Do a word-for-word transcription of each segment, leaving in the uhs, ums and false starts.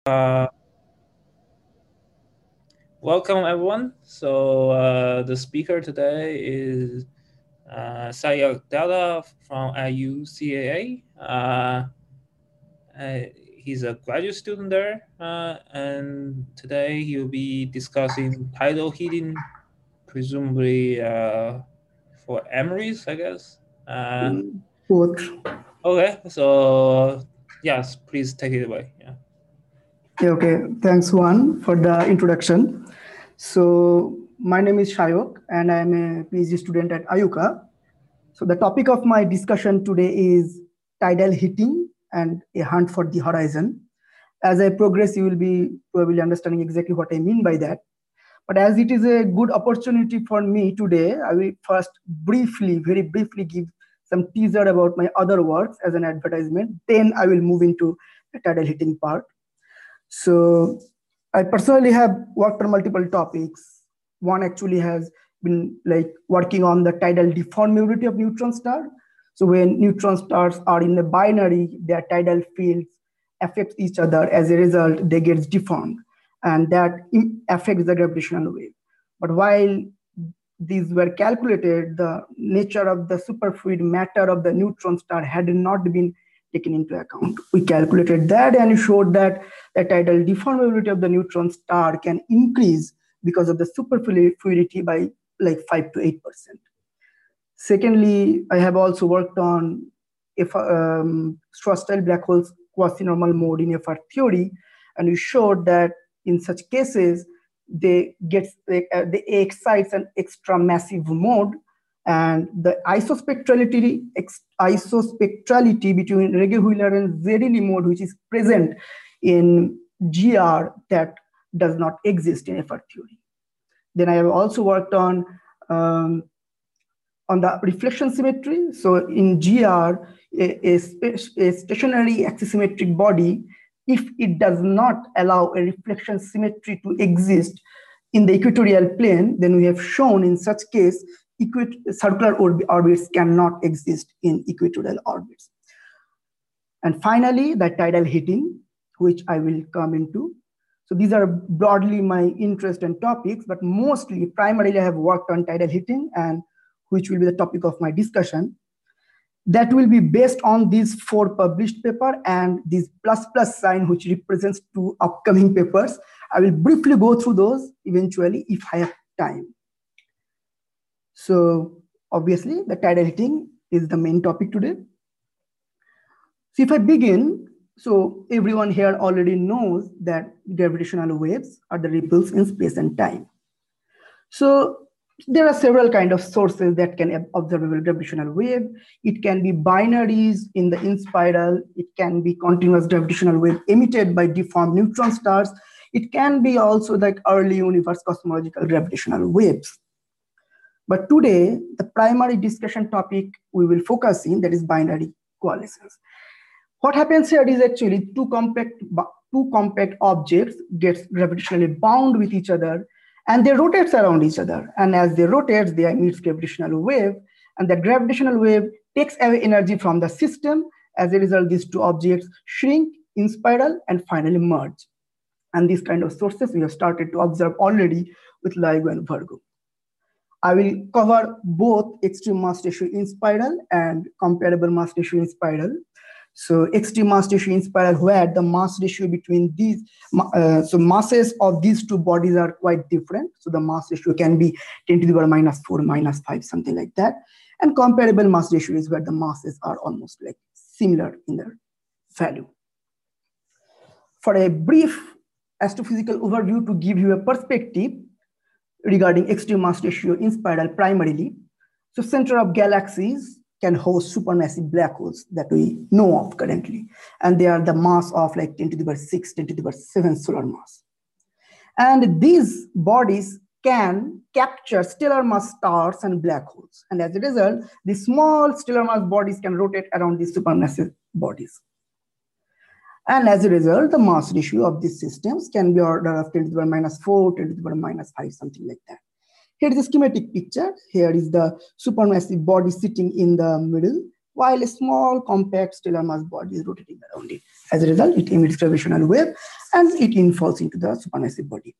Uh, Welcome everyone. So uh, the speaker today is uh, Sayak Dada from I U C A A. Uh, uh, he's a graduate student there, uh, and today he'll be discussing tidal heating, presumably uh, for emeries, I guess. Uh, Mm, Both. okay, so yes, please take it away. Yeah. Yeah, okay, thanks Juan for the introduction. So my name is Shayok and I am a PhD student at Ayuka. So the topic of my discussion today is tidal heating and a hunt for the horizon. As I progress, you will be probably understanding exactly what I mean by that. But as it is a good opportunity for me today, I will first briefly, very briefly give some teaser about my other works as an advertisement. Then I will move into the tidal heating part. So I personally have worked on multiple topics. One actually has been like working on the tidal deformability of neutron star. So when neutron stars are in a binary, their tidal fields affect each other. As a result, they get deformed, and that affects the gravitational wave. But while these were calculated, the nature of the superfluid matter of the neutron star had not been taken into account. We calculated that and showed that the tidal deformability of the neutron star can increase because of the superfluidity by like five to eight percent. Secondly, I have also worked on if um, Schwarzschild black holes quasi-normal mode in F R theory, and we showed that in such cases they get they, uh, they excites an extra massive mode, and the isospectrality ex, isospectrality between Regge-Wheeler and Zedeli mode, which is present in G R, that does not exist in F R theory. Then I have also worked on um, on the reflection symmetry. So in G R, a, a, a stationary axisymmetric body, if it does not allow a reflection symmetry to exist in the equatorial plane, then we have shown in such case circular orb orbits cannot exist in equatorial orbits. And finally, the tidal heating, which I will come into. So these are broadly my interest and topics, but mostly, primarily, I have worked on tidal heating, and which will be the topic of my discussion. That will be based on these four published papers and this plus plus sign, which represents two upcoming papers. I will briefly go through those eventually if I have time. So obviously, the tidal heating is the main topic today. So if I begin, so everyone here already knows that gravitational waves are the ripples in space and time. So there are several kind of sources that can observe a gravitational wave. It can be binaries in the in-spiral. It can be continuous gravitational wave emitted by deformed neutron stars. It can be also like early universe cosmological gravitational waves. But today, the primary discussion topic we will focus in, that is binary coalescence. What happens here is actually two compact, two compact objects get gravitationally bound with each other, and they rotate around each other. And as they rotate, they emit gravitational wave, and the gravitational wave takes away energy from the system. As a result, these two objects shrink, in spiral, and finally merge. And these kind of sources we have started to observe already with LIGO and Virgo. I will cover both extreme mass ratio in spiral and comparable mass ratio in spiral. So extreme mass ratio in spiral, where the mass ratio between these, uh, so masses of these two bodies are quite different. So the mass ratio can be ten to the power minus four, minus five, something like that. And comparable mass ratio is where the masses are almost like similar in their value. For a brief astrophysical overview to give you a perspective regarding extreme mass ratio in spiral primarily, so center of galaxies can host supermassive black holes that we know of currently. And they are the mass of like ten to the power six, ten to the power seven solar mass. And these bodies can capture stellar mass stars and black holes. And as a result, the small stellar mass bodies can rotate around these supermassive bodies. And as a result, the mass ratio of these systems can be order of ten to the power minus four, ten to the power minus five, something like that. Here is a schematic picture. Here is the supermassive body sitting in the middle, while a small compact stellar mass body is rotating around it. As a result, it emits gravitational wave. and it infalls into the supermassive body.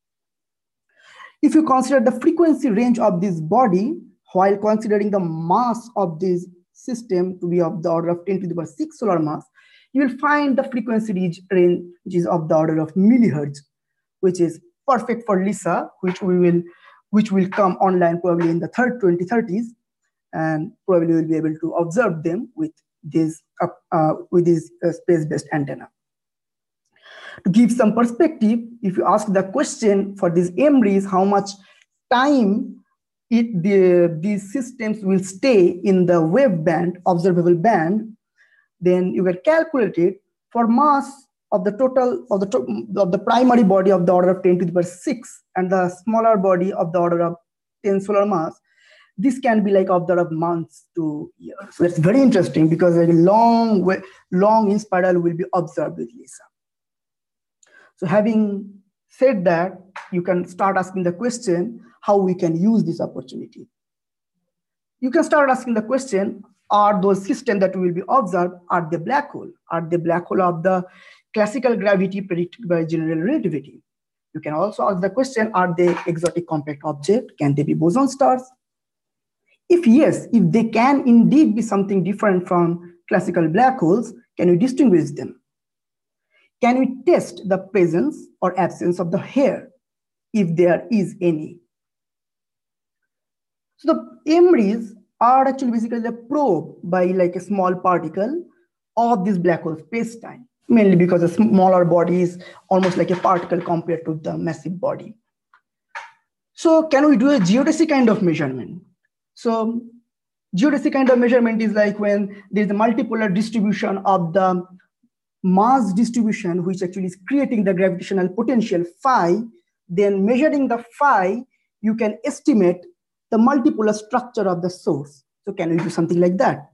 If you consider the frequency range of this body, while considering the mass of this system to be of the order of ten to the power six solar mass, you will find the frequency range is of the order of millihertz, which is perfect for LISA, which we will, which will come online probably in the third twenty thirties, and probably will be able to observe them with this uh, uh, with this uh, space-based antenna. To give some perspective, if you ask the question for these M R Is, how much time it, the, these systems will stay in the wave band, observable band, then you can calculate it for mass of the total of the, to, of the primary body of the order of ten to the power six and the smaller body of the order of ten solar mass. This can be like of the order of months to years. So it's very interesting because a long, way, long in-spiral will be observed with LISA. So having said that, you can start asking the question how we can use this opportunity. You can start asking the question, are those systems that will be observed, are they black hole? Are they black hole of the classical gravity predicted by general relativity? You can also ask the question, are they exotic compact object? Can they be boson stars? If yes, if they can indeed be something different from classical black holes, can we distinguish them? Can we test the presence or absence of the hair, if there is any? So the M R Is are actually basically the probe by like a small particle of this black hole space-time, mainly because a smaller body is almost like a particle compared to the massive body. So can we do a geodesy kind of measurement? So geodesy kind of measurement is like when there's a multipolar distribution of the mass distribution, which actually is creating the gravitational potential phi. Then measuring the phi, you can estimate the multipolar structure of the source. So can we do something like that?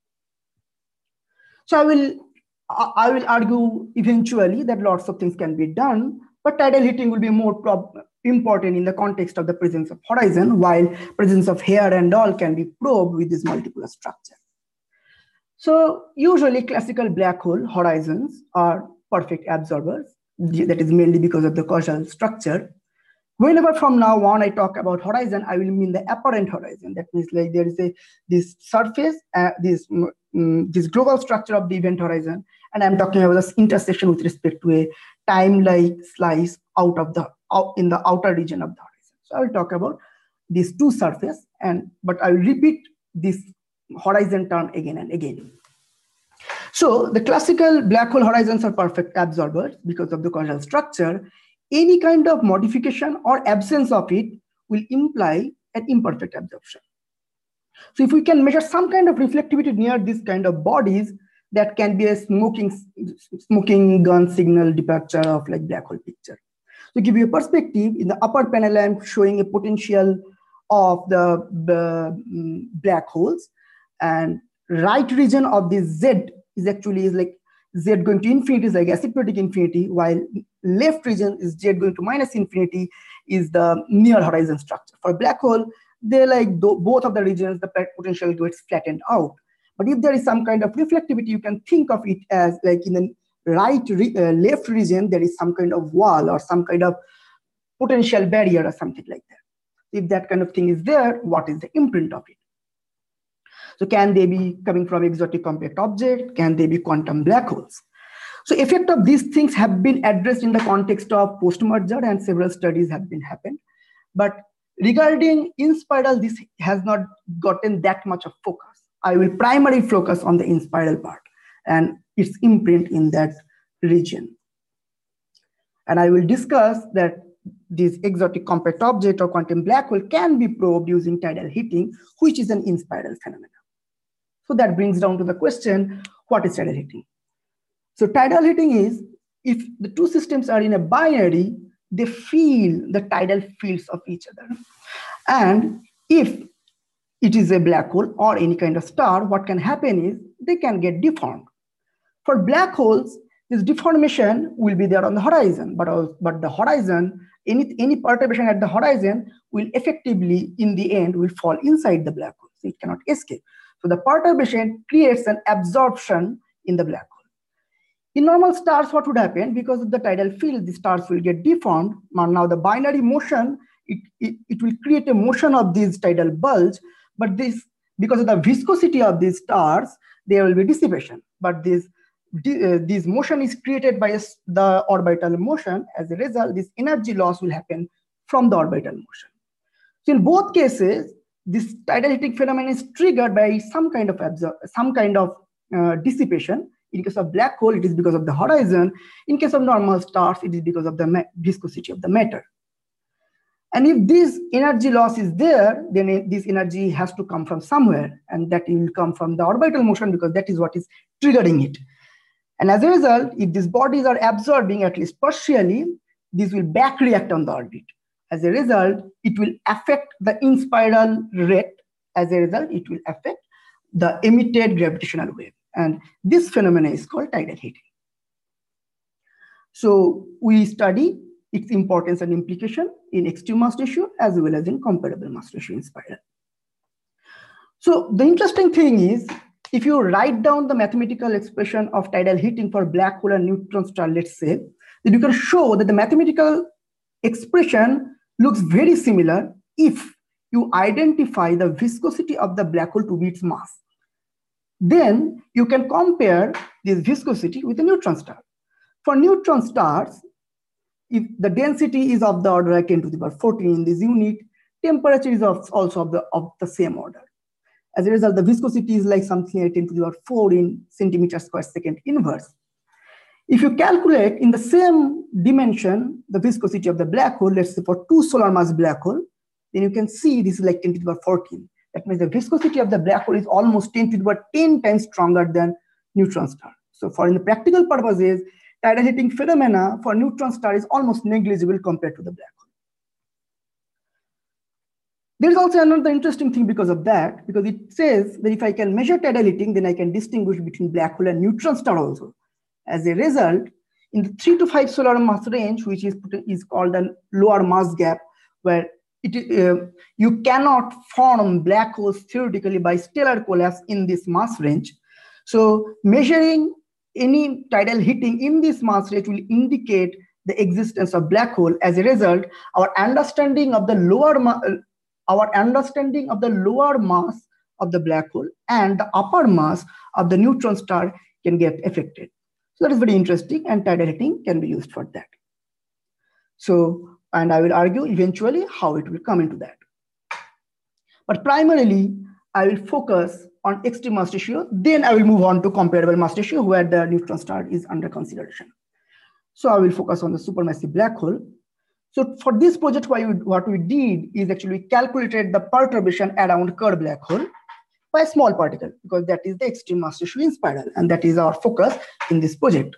So I will, I will argue eventually that lots of things can be done, but tidal heating will be more important in the context of the presence of horizon, while presence of hair and all can be probed with this multipolar structure. So usually classical black hole horizons are perfect absorbers. That is mainly because of the causal structure. Whenever from now on I talk about horizon, I will mean the apparent horizon. That means like there is a this surface, uh, this um, this global structure of the event horizon, and I'm talking about this intersection with respect to a time-like slice out of the out in the outer region of the horizon. So I will talk about these two surfaces, and but I will repeat this horizon term again and again. So the classical black hole horizons are perfect absorbers because of the causal structure. Any kind of modification or absence of it will imply an imperfect absorption. So if we can measure some kind of reflectivity near this kind of bodies, that can be a smoking, smoking gun signal departure of like black hole picture. To give you a perspective, in the upper panel, I'm showing a potential of the, the um, black holes, and right region of this Z is actually is like Z going to infinity is like asymptotic infinity, while left region is Z going to minus infinity is the near horizon structure. For black hole, they like both of the regions, the potential gets flattened out. But if there is some kind of reflectivity, you can think of it as like in the right re uh, left region, there is some kind of wall or some kind of potential barrier or something like that. If that kind of thing is there, what is the imprint of it? So can they be coming from exotic compact object? Can they be quantum black holes? So effect of these things have been addressed in the context of post-merger, and several studies have been happened. But regarding in-spiral, this has not gotten that much of focus. I will primarily focus on the in-spiral part and its imprint in that region. And I will discuss that this exotic compact object or quantum black hole can be probed using tidal heating, which is an in-spiral phenomenon. So that brings down to the question, what is tidal heating? So tidal heating is, if the two systems are in a binary, they feel the tidal fields of each other. And if it is a black hole or any kind of star, what can happen is they can get deformed. For black holes, this deformation will be there on the horizon, but, but the horizon, any, any perturbation at the horizon will effectively, in the end, will fall inside the black hole. So it cannot escape. So the perturbation creates an absorption in the black hole. In normal stars, what would happen? Because of the tidal field, the stars will get deformed. Now the binary motion, it, it, it will create a motion of this tidal bulge, but this, because of the viscosity of these stars, there will be dissipation. But this, uh, this motion is created by the orbital motion. As a result, this energy loss will happen from the orbital motion. So in both cases, this tidal heating phenomenon is triggered by some kind of absor some kind of uh, dissipation. In case of black hole, it is because of the horizon. In case of normal stars, it is because of the viscosity of the matter. And if this energy loss is there, then it, this energy has to come from somewhere, and that will come from the orbital motion, because that is what is triggering it. And as a result, if these bodies are absorbing at least partially, this will back react on the orbit. As a result, it will affect the in-spiral rate. As a result, it will affect the emitted gravitational wave. And this phenomenon is called tidal heating. So we study its importance and implication in extreme mass ratio as well as in comparable mass ratio in spiral. So the interesting thing is, if you write down the mathematical expression of tidal heating for black hole and neutron star, let's say, then you can show that the mathematical expression looks very similar if you identify the viscosity of the black hole to be its mass. Then you can compare this viscosity with a neutron star. For neutron stars, if the density is of the order like ten to the power fourteen in this unit, temperature is also of the, of the same order. As a result, the viscosity is like something like ten to the power four in centimeter square second inverse. If you calculate in the same dimension the viscosity of the black hole, let's say for two solar mass black hole, then you can see this is like ten to the power fourteen. That means the viscosity of the black hole is almost ten to the power ten times stronger than neutron star. So for in the practical purposes, tidal heating phenomena for neutron star is almost negligible compared to the black hole. There is also another interesting thing because of that, because it says that if I can measure tidal heating, then I can distinguish between black hole and neutron star also. As a result, in the three to five solar mass range, which is, is called a lower mass gap, where it, uh, you cannot form black holes theoretically by stellar collapse in this mass range. So measuring any tidal heating in this mass range will indicate the existence of black hole. As a result, our understanding of the lower our understanding of the lower mass of the black hole and the upper mass of the neutron star can get affected. So that is very interesting, and tidal heating can be used for that. So, and I will argue eventually how it will come into that. But primarily, I will focus on extreme mass ratio. Then I will move on to comparable mass ratio, where the neutron star is under consideration. So I will focus on the supermassive black hole. So for this project, what we did is actually calculated the perturbation around Kerr black hole by a small particle, because that is the extreme mass ratio in spiral, and that is our focus in this project.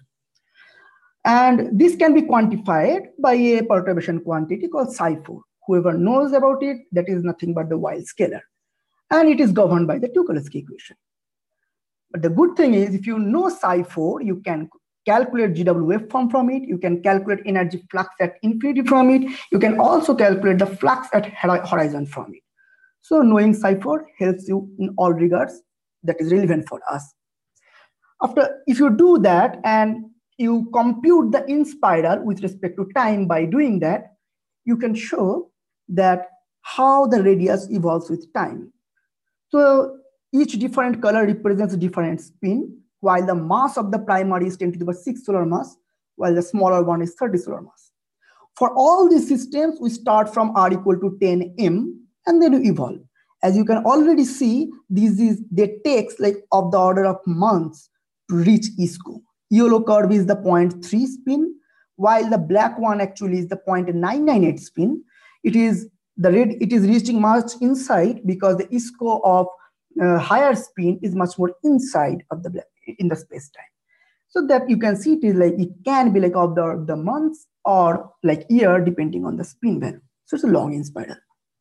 And this can be quantified by a perturbation quantity called psi four. Whoever knows about it, that is nothing but the Weyl scalar. And it is governed by the Tucholsky equation. But the good thing is, if you know psi four, you can calculate G W waveform from it. You can calculate energy flux at infinity from it. You can also calculate the flux at horizon from it. So knowing psi four helps you in all regards that is relevant for us. After, if you do that and you compute the in spiral with respect to time by doing that, you can show that how the radius evolves with time. So each different color represents a different spin, while the mass of the primary is ten to the power six solar mass, while the smaller one is thirty solar mass. For all these systems, we start from R equal to ten M, and then we evolve. As you can already see, this is they takes like of the order of months to reach I S C O. Yellow curve is the zero point three spin, while the black one actually is the zero point nine nine eight spin. It is the red, it is reaching much inside because the I S C O of uh, higher spin is much more inside of the black in the space time. So that you can see it is like it can be like of the, the months or like year depending on the spin value. So it's a long in spiral.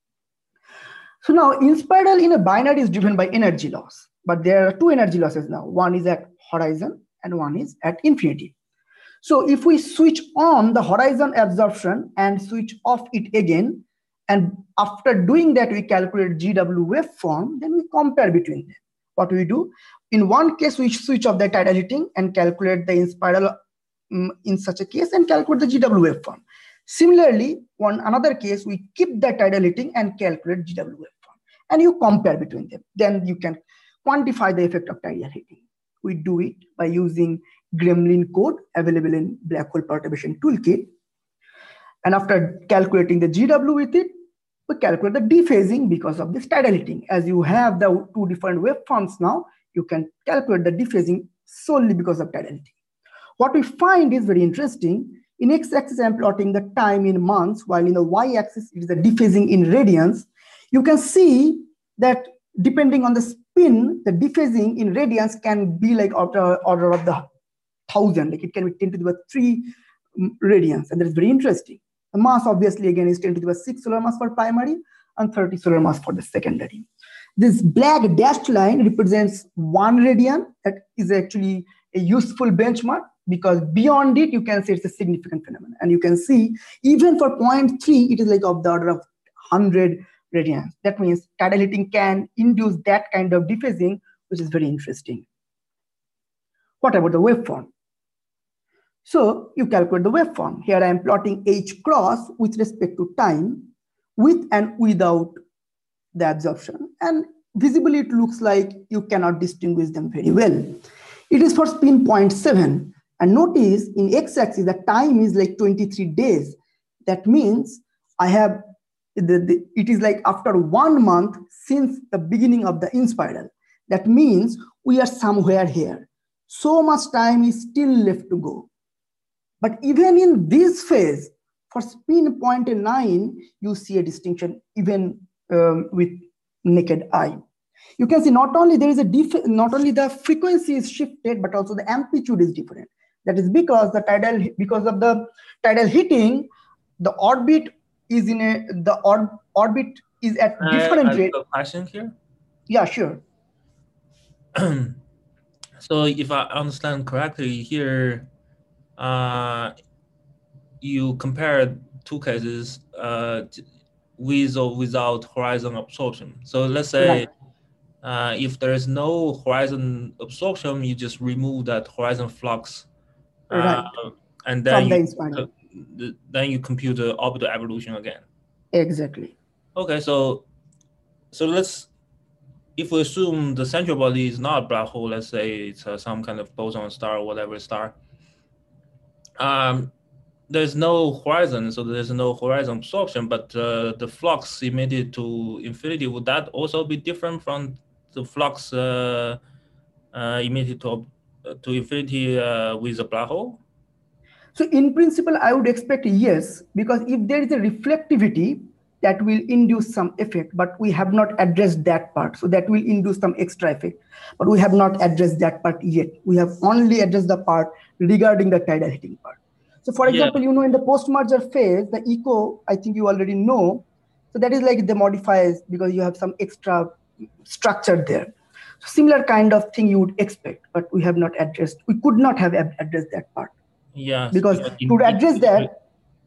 So now in spiral in a binary is driven by energy loss, but there are two energy losses now. One is at horizon and one is at infinity. So if we switch on the horizon absorption and switch off it again, and after doing that we calculate G W waveform, then we compare between them. What we do, in one case, we switch off the tidal heating and calculate the inspiral um, in such a case and calculate the G W waveform. Similarly, one another case, we keep the tidal heating and calculate G W waveform. And you compare between them. Then you can quantify the effect of tidal heating. We do it by using Gremlin code available in Black Hole Perturbation Toolkit. And after calculating the G W with it, we calculate the dephasing because of this tidal heating. As you have the two different waveforms now, you can calculate the dephasing solely because of tidal heating. What we find is very interesting. In x-axis, I'm plotting the time in months, while in the y-axis, it is the dephasing in radians. You can see that depending on the spin, the dephasing in radians can be like order, order of the thousand, like it can be ten to the power three radians, and that is very interesting. The mass obviously again is ten to the power six solar mass for primary and thirty solar mass for the secondary. This black dashed line represents one radian. That is actually a useful benchmark because beyond it, you can say it's a significant phenomenon. And you can see even for zero point three, it is like of the order of one hundred radians. That means tidal heating can induce that kind of dephasing, which is very interesting. What about the waveform? So you calculate the waveform. Here I am plotting H cross with respect to time with and without the absorption. And visibly, it looks like you cannot distinguish them very well. It is for spin zero point seven. And notice in x-axis, the time is like twenty-three days. That means I have, the, the, it is like after one month since the beginning of the inspiral. That means we are somewhere here. So much time is still left to go. But even in this phase, for spin zero point nine, you see a distinction even um, with naked eye. You can see not only there is a diff not only the frequency is shifted, but also the amplitude is different. That is because the tidal because of the tidal heating, the orbit is in a the or, orbit is at different rate. I have a question here. Yeah, sure. So if I understand correctly here, uh, you compare two cases uh, with or without horizon absorption. So let's say right. uh, if there is no horizon absorption, you just remove that horizon flux, uh, right. and then From you, the then you compute the orbital evolution again. Exactly. Okay, so so let's. If we assume the central body is not a black hole, let's say it's uh, some kind of boson star or whatever star, um, there's no horizon, so there's no horizon absorption, but uh, the flux emitted to infinity, would that also be different from the flux uh, uh, emitted to, uh, to infinity uh, with a black hole? So in principle, I would expect yes, because if there is a reflectivity, that will induce some effect, but we have not addressed that part. So that will induce some extra effect, but we have not addressed that part yet. We have only addressed the part regarding the tidal heating part. So for example, yeah. you know, in the post-merger phase, the echo, I think you already know. So that is like the modifiers because you have some extra structure there. So similar kind of thing you would expect, but we have not addressed. We could not have addressed that part. Yeah. Because to address that.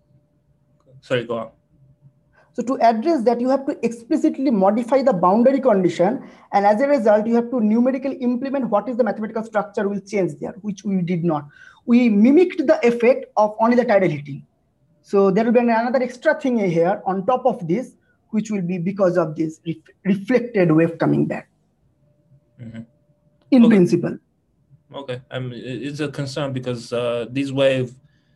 Sorry, go on. So to address that, you have to explicitly modify the boundary condition. And as a result, you have to numerically implement what is the mathematical structure will change there, which we did not. We mimicked the effect of only the tidal heating. So there will be another extra thing here on top of this, which will be because of this ref reflected wave coming back. Mm-hmm. In okay. principle. Okay, um, it's a concern because uh, this wave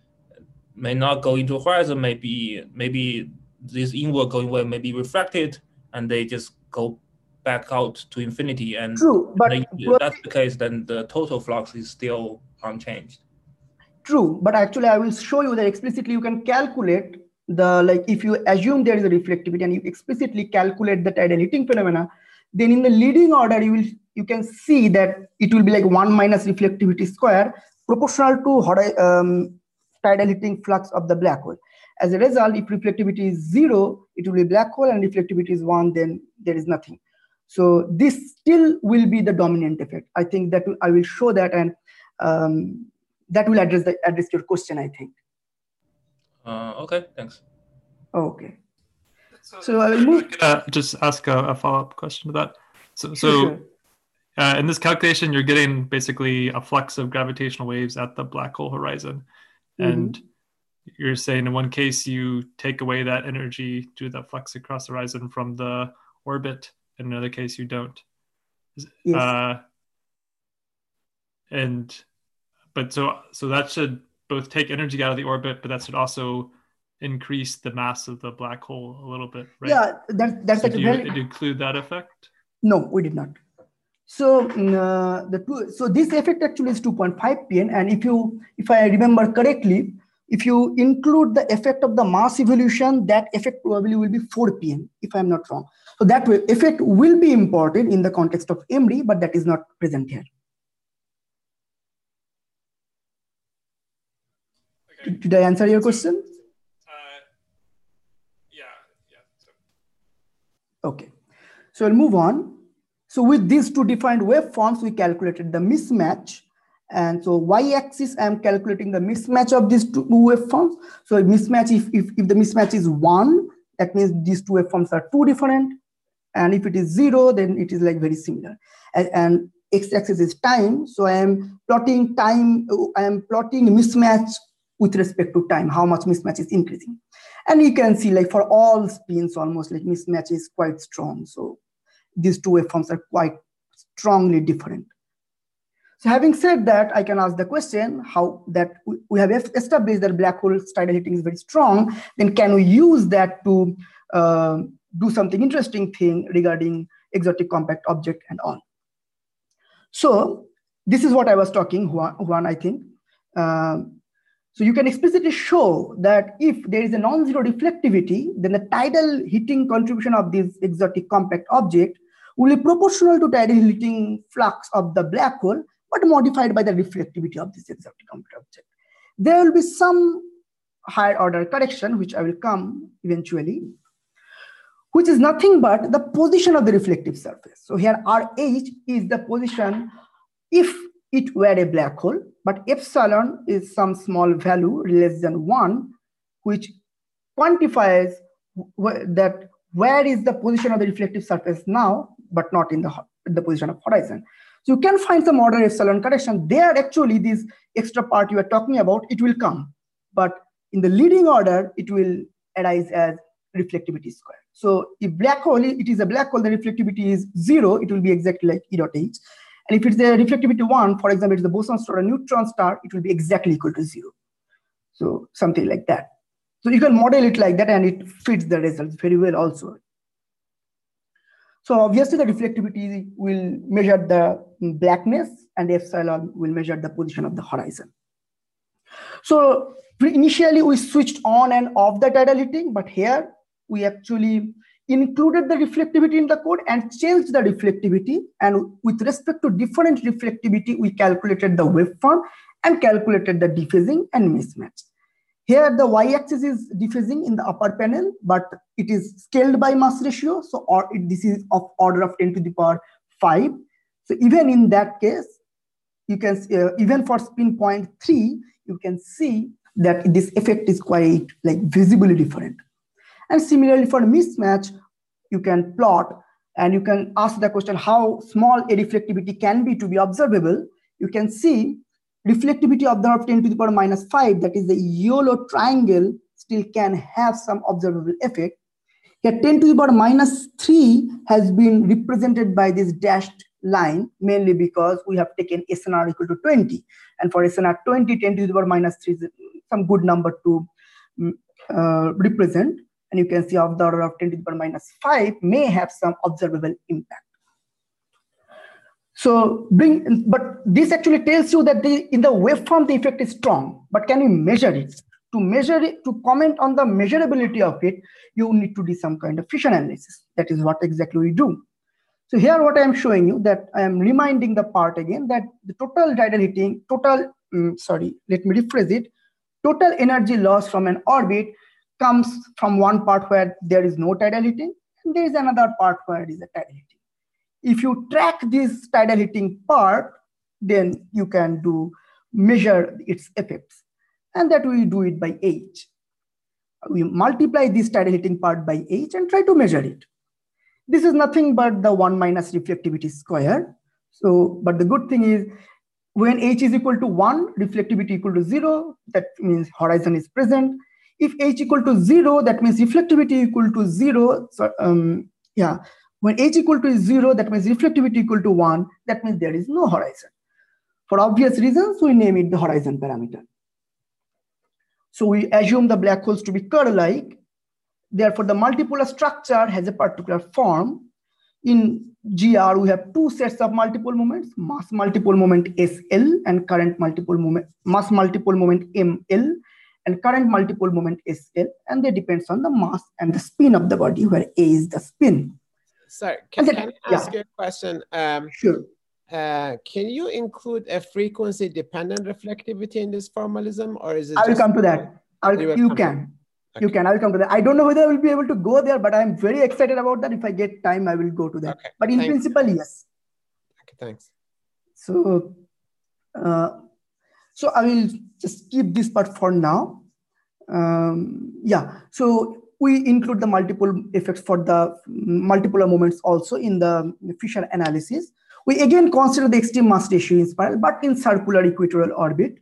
may not go into horizon, maybe, maybe this inward going wave may be refracted and they just go back out to infinity. And true, but if that's the case, then the total flux is still unchanged. True, but actually I will show you that explicitly you can calculate the, like if you assume there is a reflectivity and you explicitly calculate the tidal heating phenomena, then in the leading order, you will you can see that it will be like one minus reflectivity square proportional to um, tidal heating flux of the black hole. As a result, if reflectivity is zero, it will be black hole, and reflectivity is one, then there is nothing. So this still will be the dominant effect. I think that I will show that, and um, that will address the address your question, I think. Uh, okay, thanks. Okay. So, so I will move. Uh, just ask a, a follow-up question to that. So, sure, so sure. Uh, in this calculation, you're getting basically a flux of gravitational waves at the black hole horizon. Mm-hmm. And you're saying in one case, you take away that energy due to that flux across the horizon from the orbit. In another case, you don't. Yes. Uh, and, but so, so that should both take energy out of the orbit, but that should also increase the mass of the black hole a little bit, right? Yeah, that, that's so like do you very... include that effect? No, we did not. So uh, the two, so this effect actually is two point five P N, and if you, if I remember correctly, if you include the effect of the mass evolution, that effect probably will be four P N, if I'm not wrong. So that way, effect will be important in the context of M D, but that is not present here. Okay. Did, did I answer your question? Uh, yeah, yeah. So. Okay, so we'll move on. So with these two defined waveforms, we calculated the mismatch. And so y-axis, I'm calculating the mismatch of these two waveforms. So mismatch, if, if, if the mismatch is one, that means these two waveforms are two different. And if it is zero, then it is like very similar. And, and x-axis is time. So I am plotting time, I am plotting mismatch with respect to time, how much mismatch is increasing. And you can see like for all spins, almost like mismatch is quite strong. So these two waveforms are quite strongly different. So having said that, I can ask the question how that we have established that black hole tidal heating is very strong, then can we use that to uh, do something interesting thing regarding exotic compact object and all. So this is what I was talking, Juan, Juan I think. Um, so you can explicitly show that if there is a non-zero reflectivity, then the tidal heating contribution of this exotic compact object will be proportional to tidal heating flux of the black hole, but modified by the reflectivity of this exotic compact object. There will be some higher order correction, which I will come eventually, which is nothing but the position of the reflective surface. So here R H is the position if it were a black hole, but epsilon is some small value less than one, which quantifies that where is the position of the reflective surface now, but not in the, the position of horizon. So you can find some order epsilon correction. There actually this extra part you are talking about, it will come. But in the leading order, it will arise as reflectivity square. So if black hole, it is a black hole, the reflectivity is zero, it will be exactly like E dot H. And if it's a reflectivity one, for example, it's the boson star or neutron star, it will be exactly equal to zero. So something like that. So you can model it like that and it fits the results very well also. So obviously the reflectivity will measure the blackness and epsilon will measure the position of the horizon. So initially we switched on and off the tidal heating, but here we actually included the reflectivity in the code and changed the reflectivity. And with respect to different reflectivity, we calculated the waveform and calculated the dephasing and mismatch. Here the y-axis is dephasing in the upper panel, but it is scaled by mass ratio. So or it, this is of order of ten to the power five. So even in that case, you can uh, even for spin point three, you can see that this effect is quite like visibly different. And similarly for mismatch, you can plot and you can ask the question how small a reflectivity can be to be observable. You can see reflectivity observed ten to the power minus five, that is the yellow triangle, still can have some observable effect. Here ten to the power minus three has been represented by this dashed line, mainly because we have taken S N R equal to twenty. And for S N R twenty, ten to the power minus three is some good number to uh, represent. And you can see of the order of ten to the power minus five may have some observable impact. So bring, but this actually tells you that the, in the waveform, the effect is strong, but can you measure it? To measure it, to comment on the measurability of it, you need to do some kind of Fisher analysis. That is what exactly we do. So here what I am showing you, that I am reminding the part again that the total tidal heating, total, um, sorry, let me rephrase it. Total energy loss from an orbit comes from one part where there is no tidal heating, and there is another part where it is a tidal heating. If you track this tidal heating part, then you can do measure its effects. And that we do it by H. We multiply this tidal heating part by H and try to measure it. This is nothing but the one minus reflectivity square. So, but the good thing is when H is equal to one, reflectivity equal to zero, that means horizon is present. If H equal to zero, that means reflectivity equal to zero. So, um, yeah, when H equal to zero, that means reflectivity equal to one, that means there is no horizon. For obvious reasons, we name it the horizon parameter. So we assume the black holes to be curl-like. Therefore, the multipolar structure has a particular form. In G R, we have two sets of multiple moments, mass multiple moment S L and current multiple moment, mass multiple moment M L and current multiple moment S L, and they depends on the mass and the spin of the body, where A is the spin. Sorry, can, then, can I ask yeah. you a question? Um, sure. Uh, can you include a frequency-dependent reflectivity in this formalism, or is it? I will just come to that. I'll, you, you can. Okay. You can. I will come to that. I don't know whether I will be able to go there, but I'm very excited about that. If I get time, I will go to that. Okay. But in Thanks. principle, yes. Okay, thanks. So, uh, so I will just keep this part for now. Um, yeah. So we include the multiple effects for the multipolar moments also in the Fisher analysis. We again consider the extreme mass ratio in spiral, but in circular equatorial orbit.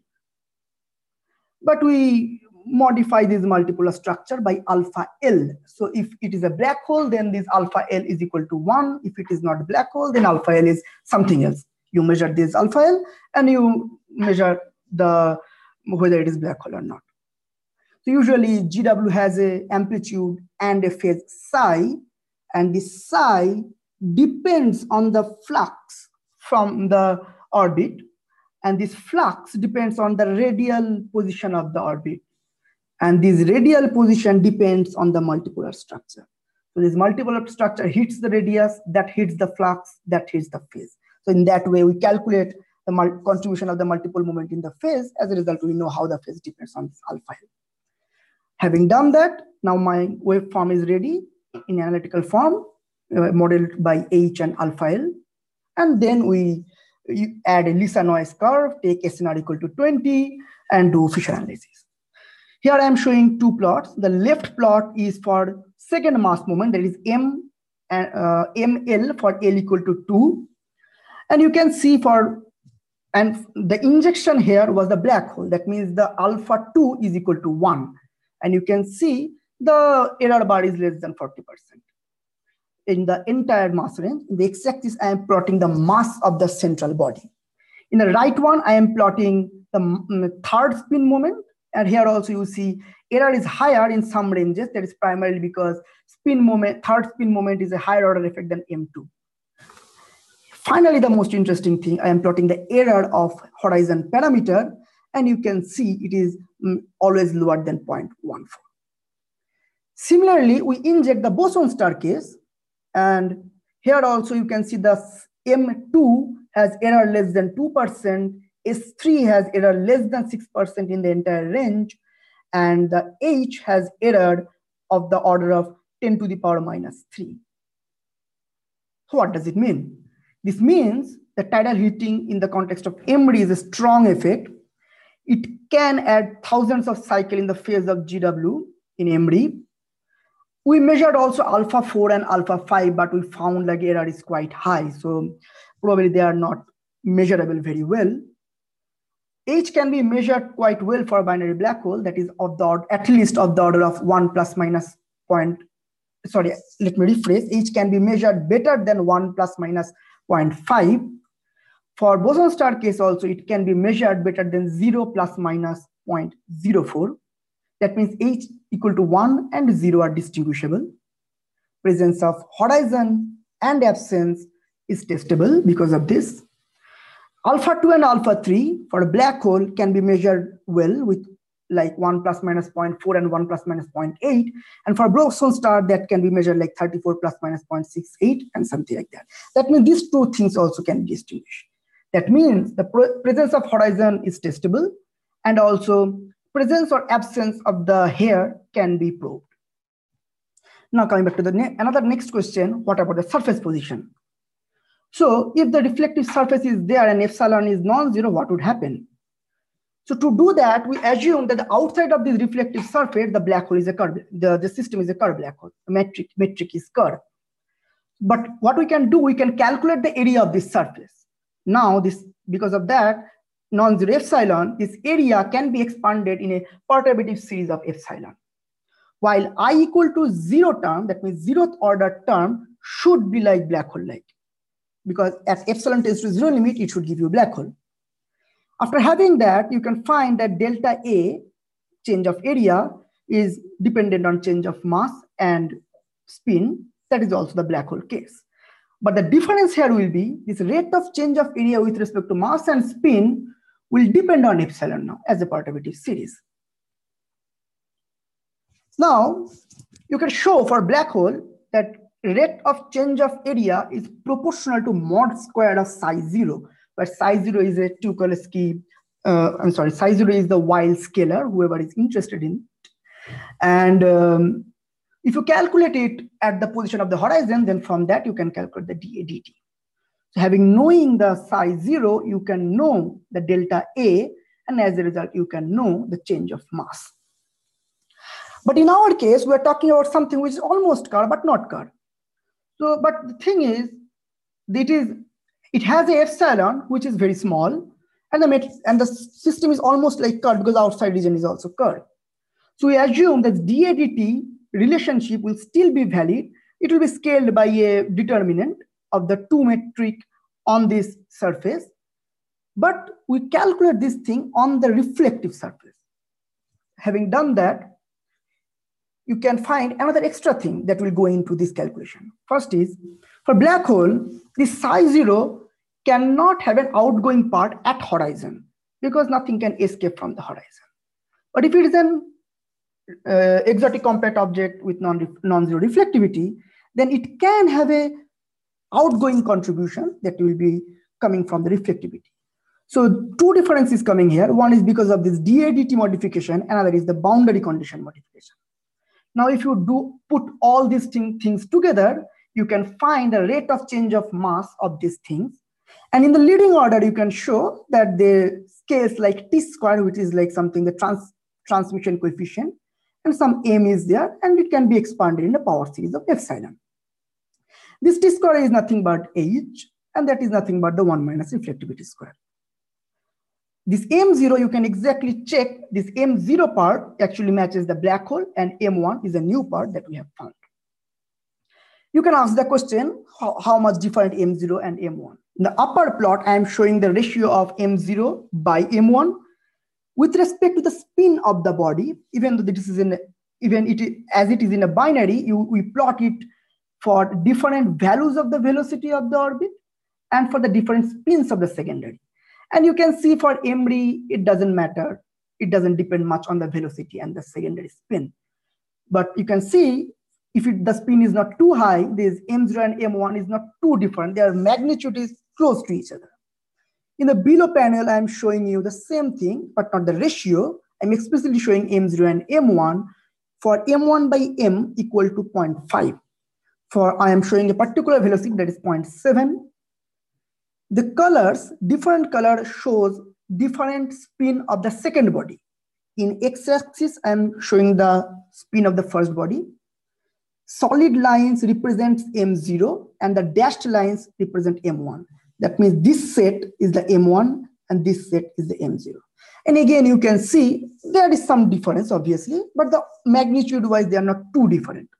But we modify this multipolar structure by alpha L. So if it is a black hole, then this alpha L is equal to one. If it is not a black hole, then alpha L is something else. You measure this alpha L and you measure the whether it is black hole or not. So usually G W has a amplitude and a phase psi, and this psi depends on the flux from the orbit, and this flux depends on the radial position of the orbit, and this radial position depends on the multipolar structure. So this multipolar structure hits the radius, that hits the flux, that hits the phase. So in that way we calculate the contribution of the multiple moment in the phase. As a result, we know how the phase depends on this alpha L. Having done that, now my waveform is ready in analytical form, uh, modeled by H and alpha L. And then we add a Lisa noise curve, take S N R equal to twenty, and do Fisher analysis. Here I am showing two plots. The left plot is for second mass moment, that is M and uh, M L for L equal to two. And you can see for, and the injection here was the black hole. That means the alpha two is equal to one. And you can see the error bar is less than forty percent. In the entire mass range, in the x-axis, I am plotting the mass of the central body. In the right one, I am plotting the third spin moment. And here also you see error is higher in some ranges. That is primarily because spin moment, third spin moment is a higher order effect than M two. Finally, the most interesting thing, I am plotting the error of horizon parameter. And you can see it is mm, always lower than zero point one four. Similarly, we inject the boson star case, and here also you can see the M two has error less than two percent, S three has error less than six percent in the entire range, and the H has error of the order of ten to the power minus three. So what does it mean? This means that tidal heating in the context of M R I is a strong effect. It can add thousands of cycles in the phase of G W in M R I. We measured also alpha four and alpha five, but we found like error is quite high. So probably they are not measurable very well. H can be measured quite well for a binary black hole, that is of the order, at least of the order of one plus minus point. Sorry, let me rephrase. H can be measured better than one plus minus zero point five. For boson star case also, it can be measured better than zero plus minus zero point zero four. That means H equal to one and zero are distinguishable. Presence of horizon and absence is testable because of this. Alpha two and alpha three for a black hole can be measured well with like one plus minus zero point four and one plus minus zero point eight. And for boson star, that can be measured like thirty-four plus minus zero point six eight and something like that. That means these two things also can be distinguished. That means the presence of horizon is testable, and also presence or absence of the hair can be probed. Now coming back to the ne another next question, what about the surface position? So if the reflective surface is there and epsilon is non-zero, what would happen? So to do that, we assume that the outside of this reflective surface, the black hole is a curve, the, the system is a curved black hole, the metric, metric is curved. But what we can do, we can calculate the area of this surface. now this, because of that, non-zero epsilon, this area can be expanded in a perturbative series of epsilon. While I equal to zero term, that means zeroth order term should be like black hole like, because as epsilon tends to zero limit, it should give you a black hole. After having that, you can find that delta A, change of area, is dependent on change of mass and spin. That is also the black hole case. But the difference here will be this rate of change of area with respect to mass and spin will depend on epsilon now as a perturbative series. Now, you can show for black hole that rate of change of area is proportional to mod square of psi zero, where psi zero is a Tucholsky, uh, I'm sorry, psi zero is the wild scalar, whoever is interested in it. And um, if you calculate it at the position of the horizon, then from that you can calculate the dA dt. So having knowing the psi zero, you can know the delta A, and as a result, you can know the change of mass. But in our case, we're talking about something which is almost curved, but not curved. So, but the thing is, it is, it has a epsilon, which is very small, and the, and the system is almost like curved because the outside region is also curved. So we assume that dA dt relationship will still be valid. It will be scaled by a determinant of the two metric on this surface. But we calculate this thing on the reflective surface. Having done that, you can find another extra thing that will go into this calculation. First is, for black hole, this psi zero cannot have an outgoing part at horizon because nothing can escape from the horizon. But if it is an uh, exotic compact object with non non-zero reflectivity, then it can have a outgoing contribution that will be coming from the reflectivity. So two differences coming here. One is because of this dA dt modification, another is the boundary condition modification. Now, if you do put all these thing, things together, you can find the rate of change of mass of these things. And in the leading order, you can show that the scales like t square, which is like something, the trans transmission coefficient, and some m is there, and it can be expanded in the power series of epsilon. This t square is nothing but h, and that is nothing but the one minus reflectivity square. This m zero, you can exactly check this m zero part actually matches the black hole, and m one is a new part that we have found. You can ask the question, how, how much different m zero and m one? In the upper plot, I am showing the ratio of m zero by m one with respect to the spin of the body. Even though this is in, even it as it is in a binary, you, we plot it for different values of the velocity of the orbit and for the different spins of the secondary. And you can see for M R I, it doesn't matter. It doesn't depend much on the velocity and the secondary spin. But you can see if it, the spin is not too high, this m zero and m one is not too different. Their magnitude is close to each other. In the below panel, I'm showing you the same thing, but not the ratio. I'm explicitly showing m zero and m one for m one by m equal to zero point five. For I am showing a particular velocity that is zero point seven. The colors, different color shows different spin of the second body. In x-axis, I'm showing the spin of the first body. Solid lines represent m zero and the dashed lines represent m one. That means this set is the m one and this set is the m zero. And again, you can see there is some difference, obviously, but the magnitude-wise, they are not too different.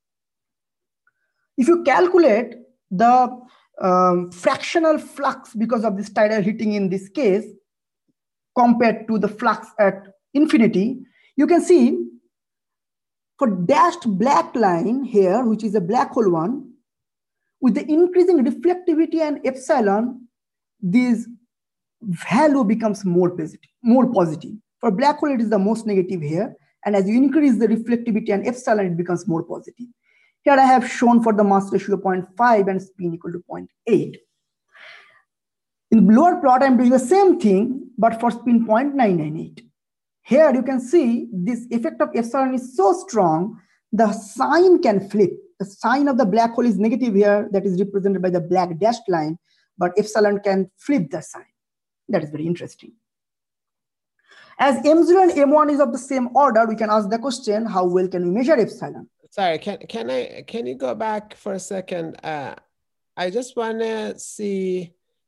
If you calculate the um, fractional flux because of this tidal heating in this case, compared to the flux at infinity, you can see for dashed black line here, which is a black hole one, with the increasing reflectivity and epsilon, this value becomes more positive, more positive. For black hole, it is the most negative here. And as you increase the reflectivity and epsilon, it becomes more positive. Here I have shown for the mass ratio zero point five and spin equal to zero point eight. In the lower plot, I'm doing the same thing, but for spin zero point nine nine eight. Here you can see this effect of epsilon is so strong, the sign can flip. The sign of the black hole is negative here, that is represented by the black dashed line, but epsilon can flip the sign. That is very interesting. As m zero and m one is of the same order, we can ask the question, how well can we measure epsilon? Sorry, can, can, I, can you go back for a second? Uh, I just want to see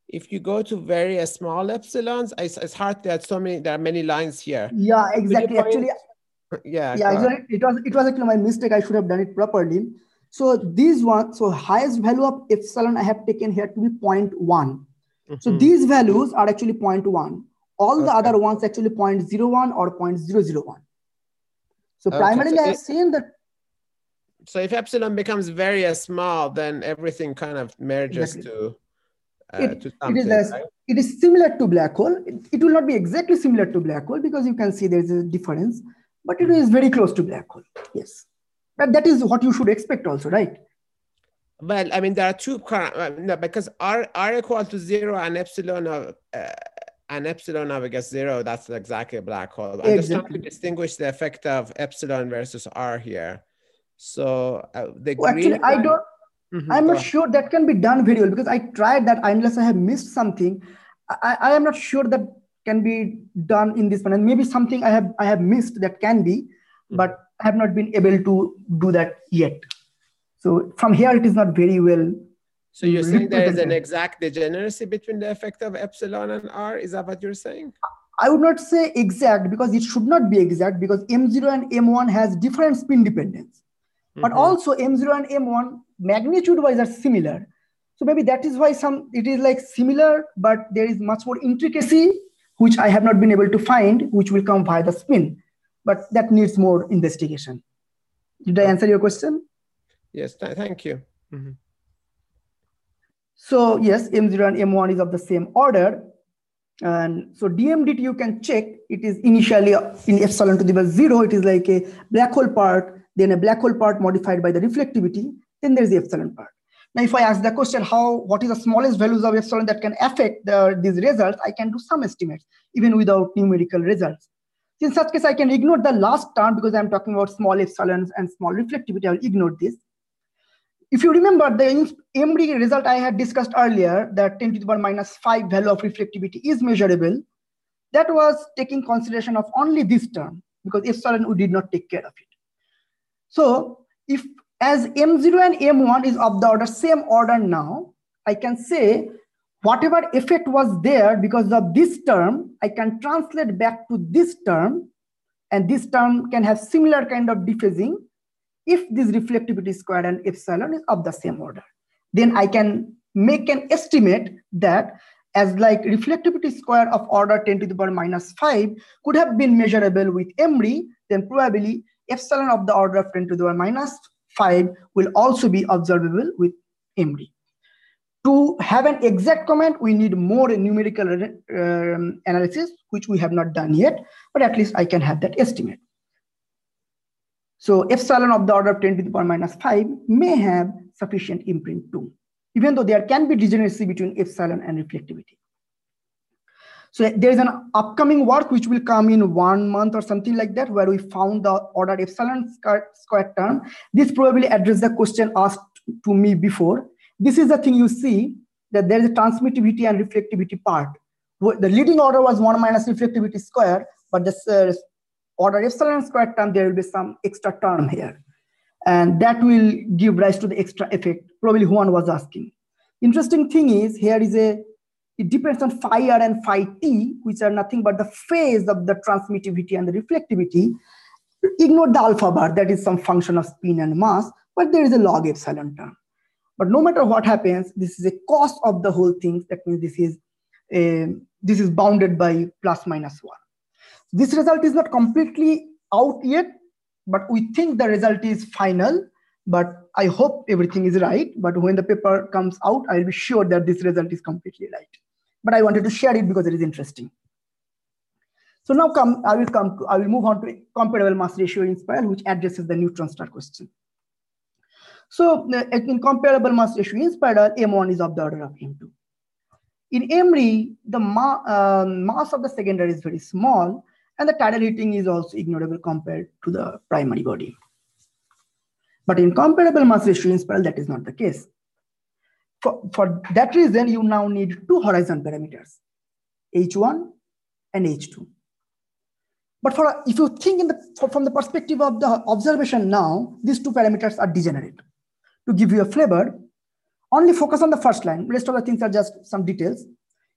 if you go to very small epsilons, it's, it's hard. There are so many. There are many lines here. Yeah, exactly. Point, actually, yeah, yeah, exactly. It was it was actually my mistake. I should have done it properly. So these one, so highest value of epsilon I have taken here to be zero point one. Mm-hmm. So these values are actually zero point one. All okay. the other ones actually zero point zero one or zero point zero zero one. So okay. primarily so I have it, seen that. So if epsilon becomes very small, then everything kind of merges exactly. to. Uh, it, to it, is less, right? It is similar to black hole. It, it will not be exactly similar to black hole because you can see there is a difference, but it is very close to black hole. Yes, but that is what you should expect also, right? Well, I mean, there are two current, uh, no, because r r equal to zero and epsilon of uh, and epsilon of I guess zero. That's exactly a black hole. I'm exactly. just trying to distinguish the effect of epsilon versus r here. So uh, the well, green actually, I don't. Mm-hmm, I'm not ahead. sure that can be done very well because I tried that unless I have missed something. I, I am not sure that can be done in this one. And maybe something I have I have missed that can be, mm-hmm. but I have not been able to do that yet. So from here, it is not very well. So you're saying there is an exact degeneracy between the effect of epsilon and r? Is that what you're saying? I would not say exact because it should not be exact because M zero and M one has different spin dependence. But mm-hmm. also M zero and M one magnitude-wise are similar. So maybe that is why some it is like similar, but there is much more intricacy, which I have not been able to find, which will come via the spin. But that needs more investigation. Did I answer your question? Yes, th thank you. Mm-hmm. So yes, M zero and M one is of the same order. And so D M D T you can check. It is initially in epsilon to the power zero. It is like a black hole part. Then a black hole part modified by the reflectivity, then there is the epsilon part. Now, if I ask the question, how, what is the smallest values of epsilon that can affect the, these results, I can do some estimates, even without numerical results. In such case, I can ignore the last term because I'm talking about small epsilons and small reflectivity. I will ignore this. If you remember the M D result I had discussed earlier, that ten to the power minus five value of reflectivity is measurable, that was taking consideration of only this term because epsilon we did not take care of it. So if as M zero and M one is of the order same order now, I can say whatever effect was there because of this term, I can translate back to this term, and this term can have similar kind of dephasing if this reflectivity square and epsilon is of the same order. Then I can make an estimate that as like reflectivity square of order ten to the power minus five could have been measurable with M D, then probably epsilon of the order of ten to the power minus five will also be observable with M D. To have an exact comment, we need more numerical um, analysis, which we have not done yet, but at least I can have that estimate. So epsilon of the order of ten to the power minus five may have sufficient imprint too, even though there can be degeneracy between epsilon and reflectivity. So there is an upcoming work which will come in one month or something like that, where we found the order epsilon square term. This probably addressed the question asked to me before. This is the thing you see, that there is a transmittivity and reflectivity part. The leading order was one minus reflectivity square, but this uh, order epsilon square term, there will be some extra term here. And that will give rise to the extra effect, probably Juan was asking. Interesting thing is, here is a, it depends on phi r and phi t, which are nothing but the phase of the transmittivity and the reflectivity. Ignore the alpha bar, that is some function of spin and mass, but there is a log epsilon term. But no matter what happens, this is a cost of the whole thing. That means this is a, this is bounded by plus minus one. This result is not completely out yet, but we think the result is final. But I hope everything is right. But when the paper comes out, I'll be sure that this result is completely right. But I wanted to share it because it is interesting. So now come, I will come to, I will move on to comparable mass ratio in spiral, which addresses the neutron star question. So in comparable mass ratio in spiral, M one is of the order of M two. In M R I, the ma uh, mass of the secondary is very small, and the tidal heating is also ignorable compared to the primary body. But in comparable mass ratio in spiral, that is not the case. For, for that reason, you now need two horizon parameters, H one and H two. But for if you think in the, for, from the perspective of the observation now, these two parameters are degenerate. To give you a flavor, only focus on the first line. Rest of the things are just some details.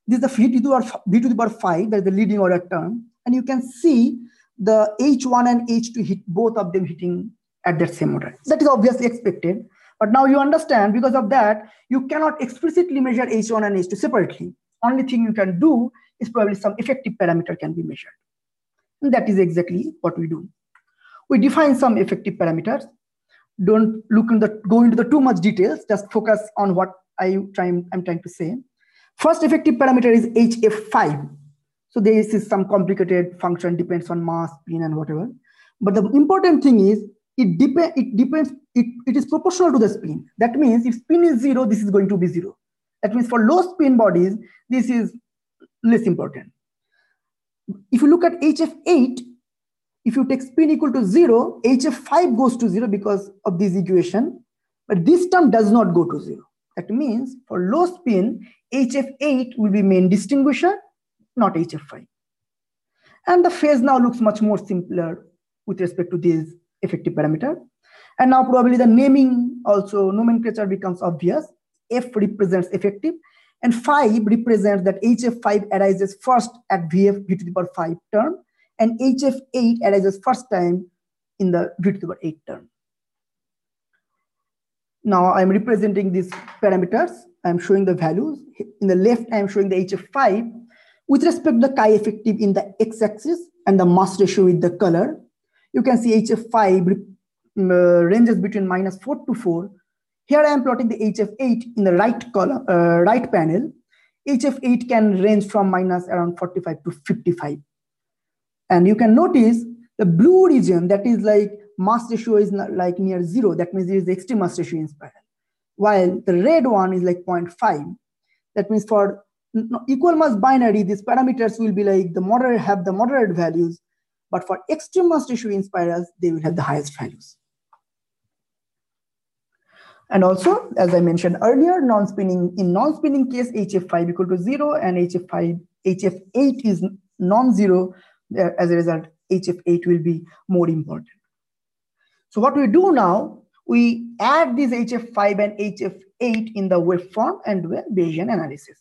This is the v to the power, v to the power five, that is the leading order term. And you can see the H one and H two hit, both of them hitting at that same order. That is obviously expected. But now you understand, because of that, you cannot explicitly measure H one and H two separately. Only thing you can do is probably some effective parameter can be measured. And that is exactly what we do. We define some effective parameters. Don't look in the, go into the too much details, just focus on what I try, I'm trying to say. First effective parameter is H F five. So this is some complicated function, depends on mass, spin, and whatever. But the important thing is, it, dep it depends, it, it is proportional to the spin. That means if spin is zero, this is going to be zero. That means for low spin bodies, this is less important. If you look at H F eight, if you take spin equal to zero, H F five goes to zero because of this equation, but this term does not go to zero. That means for low spin, H F eight will be main distinguisher, not H F five. And the phase now looks much more simpler with respect to this effective parameter. And now probably the naming also, nomenclature becomes obvious. F represents effective, and five represents that H F five arises first at V F, v to the power five term, and H F eight arises first time in the v to the power eight term. Now I'm representing these parameters. I'm showing the values. In the left, I'm showing the H F five with respect to the chi effective in the x-axis and the mass ratio with the color. You can see H F five uh, ranges between minus four to four. Here I am plotting the H F eight in the right column, uh, right panel. H F eight can range from minus around forty-five to fifty-five. And you can notice the blue region, that is like mass ratio is not like near zero. That means there is the extreme mass ratio in spiral. While the red one is like zero point five. That means for equal mass binary, these parameters will be like the moderate, have the moderate values. But for extreme mass ratio in spirals, they will have the highest values. And also, as I mentioned earlier, non-spinning, in non-spinning case, H F five equal to zero and H F five, H F eight is non-zero. As a result, H F eight will be more important. So what we do now, we add these H F five and H F eight in the waveform and do a Bayesian analysis.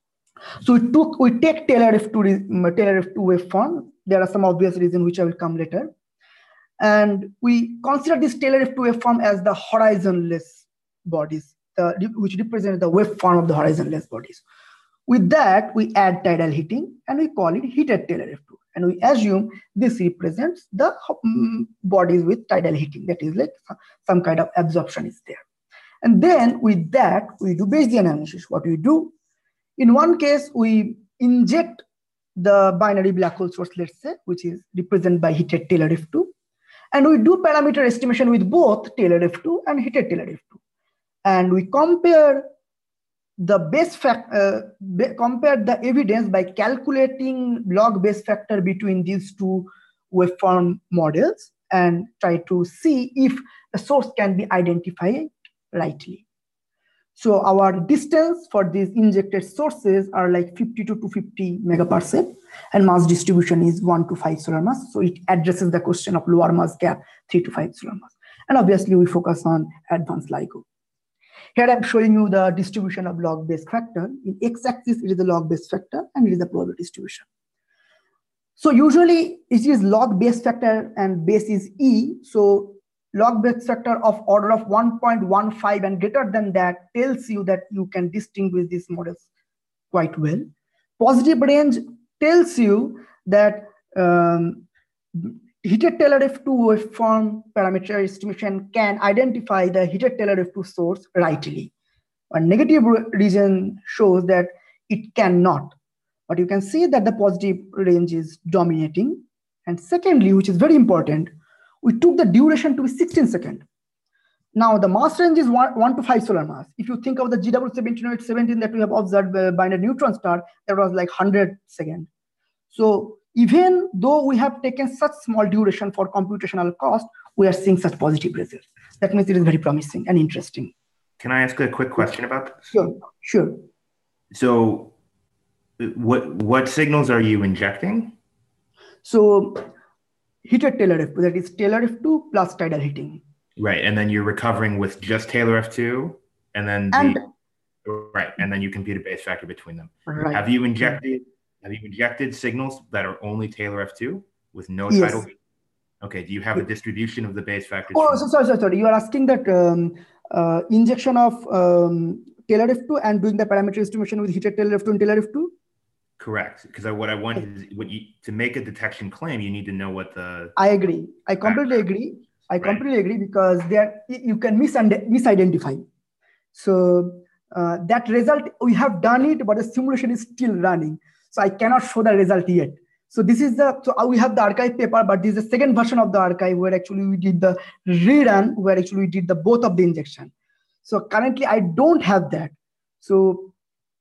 So we took, we take Taylor F two, Taylor F two waveform. There are some obvious reasons which I will come later. And we consider this Taylor F two waveform as the horizonless bodies, the, which represent the waveform of the horizonless bodies. With that, we add tidal heating and we call it heated Taylor F two. And we assume this represents the um, bodies with tidal heating. That is like some kind of absorption is there. And then with that, we do Bayesian analysis. What we do? In one case, we inject the binary black hole source, let's say, which is represented by heated Taylor F two. And we do parameter estimation with both Taylor F two and heated Taylor F two. And we compare the base fact, uh, compare the evidence by calculating log base factor between these two waveform models and try to see if the source can be identified rightly. So our distance for these injected sources are like fifty to two hundred fifty megaparsec, and mass distribution is one to five solar mass. So it addresses the question of lower mass gap, three to five solar mass. And obviously we focus on advanced LIGO. Here I'm showing you the distribution of log base factor. In x-axis, it is the log base factor, and it is the probability distribution. So usually it is log base factor and base is E. So log base factor of order of one point one five and greater than that tells you that you can distinguish these models quite well. Positive range tells you that um, heated Taylor F two waveform parameter estimation can identify the heated Taylor F two source rightly. A negative region shows that it cannot. But you can see that the positive range is dominating. And secondly, which is very important, we took the duration to be sixteen seconds. Now the mass range is one, one to five solar mass. If you think of the G W seventeen oh eight seventeen that we have observed by binary neutron star, that was like one hundred seconds. So even though we have taken such small duration for computational cost, we are seeing such positive results. That means it is very promising and interesting. Can I ask a quick question about this? Sure, sure. So what, what signals are you injecting? So heated Taylor F two, that is Taylor F two plus tidal heating. Right, and then you're recovering with just Taylor F two, and then and the... right, and then you compute a base factor between them. Right. Have you injected have you injected signals that are only Taylor F two with no Yes. tidal heating? Okay. Do you have a distribution of the base factors? Oh, so sorry, sorry, sorry. You are asking that um, uh, injection of um, Taylor F two and doing the parameter estimation with heated Taylor F two and Taylor F two? Correct. Because what I want is what you to make a detection claim, you need to know what the. I agree. I completely agree. I completely right. agree because there you can mis misidentify. So uh, that result we have done it, but the simulation is still running. So I cannot show the result yet. So this is the so we have the archive paper, but this is the second version of the archive where actually we did the rerun, where actually we did the both of the injection. So currently I don't have that. So.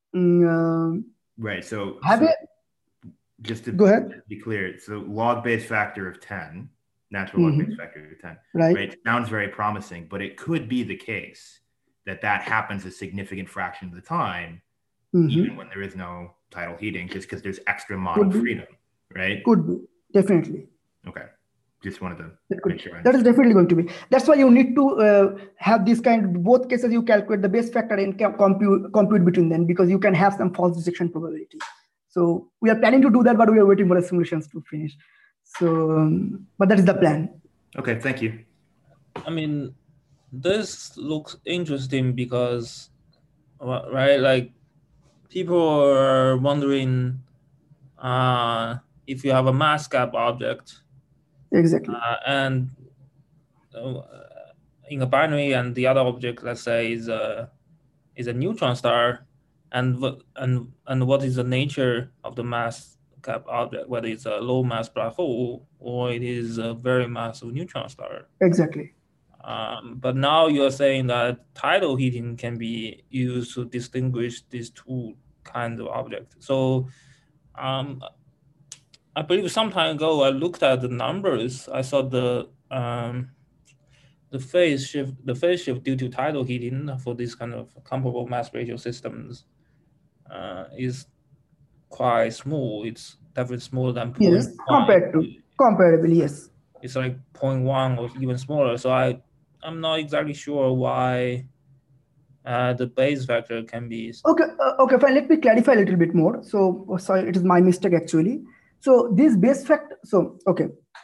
Um, Right. So, have so it. Just to go ahead. Be clear, so log base factor of ten, natural log mm-hmm. base factor of ten, right. right? Sounds very promising, but it could be the case that that happens a significant fraction of the time, mm-hmm. even when there is no tidal heating, just because there's extra model freedom, right? Could be, definitely. Okay. Just wanted to that could, make sure. I that is definitely going to be. That's why you need to uh, have this kind of both cases. You calculate the base factor and compute compute between them because you can have some false detection probability. So we are planning to do that, but we are waiting for the simulations to finish. So, um, but that is the plan. Okay, thank you. I mean, this looks interesting because, right, like people are wondering uh, if you have a mass gap object. Exactly. Uh, and uh, in a binary, and the other object, let's say, is a is a neutron star, and and and what is the nature of the mass gap object? Whether it's a low mass black hole or it is a very massive neutron star. Exactly. Um, but now you're saying that tidal heating can be used to distinguish these two kinds of objects. So. Um, I believe some time ago I looked at the numbers. I saw the um, the phase shift, the phase shift due to tidal heating for these kind of comparable mass spatial systems uh, is quite small. It's definitely smaller than zero point one. Yes, compared to comparably, yes. It's like zero point one or even smaller. So I I'm not exactly sure why uh, the base factor can be. Okay, uh, okay, fine. Let me clarify a little bit more. So oh, sorry, it is my mistake actually. So this base factor, so, okay.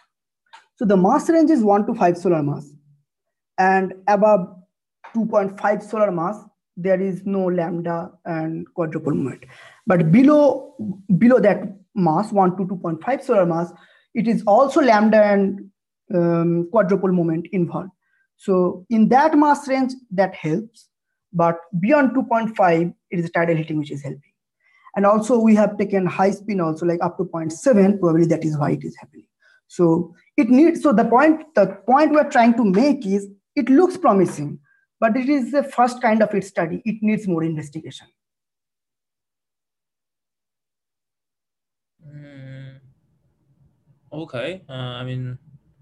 So the mass range is one to five solar mass and above two point five solar mass, there is no lambda and quadrupole moment. But below, below that mass, one to two point five solar mass, it is also lambda and um, quadrupole moment involved. So in that mass range, that helps. But beyond two point five, it is tidal heating which is helping. And also we have taken high spin also like up to zero point seven, probably that is why it is happening. So it needs, so the point, the point we're trying to make is it looks promising, but it is the first kind of its study. It needs more investigation. Mm, okay, uh, I mean,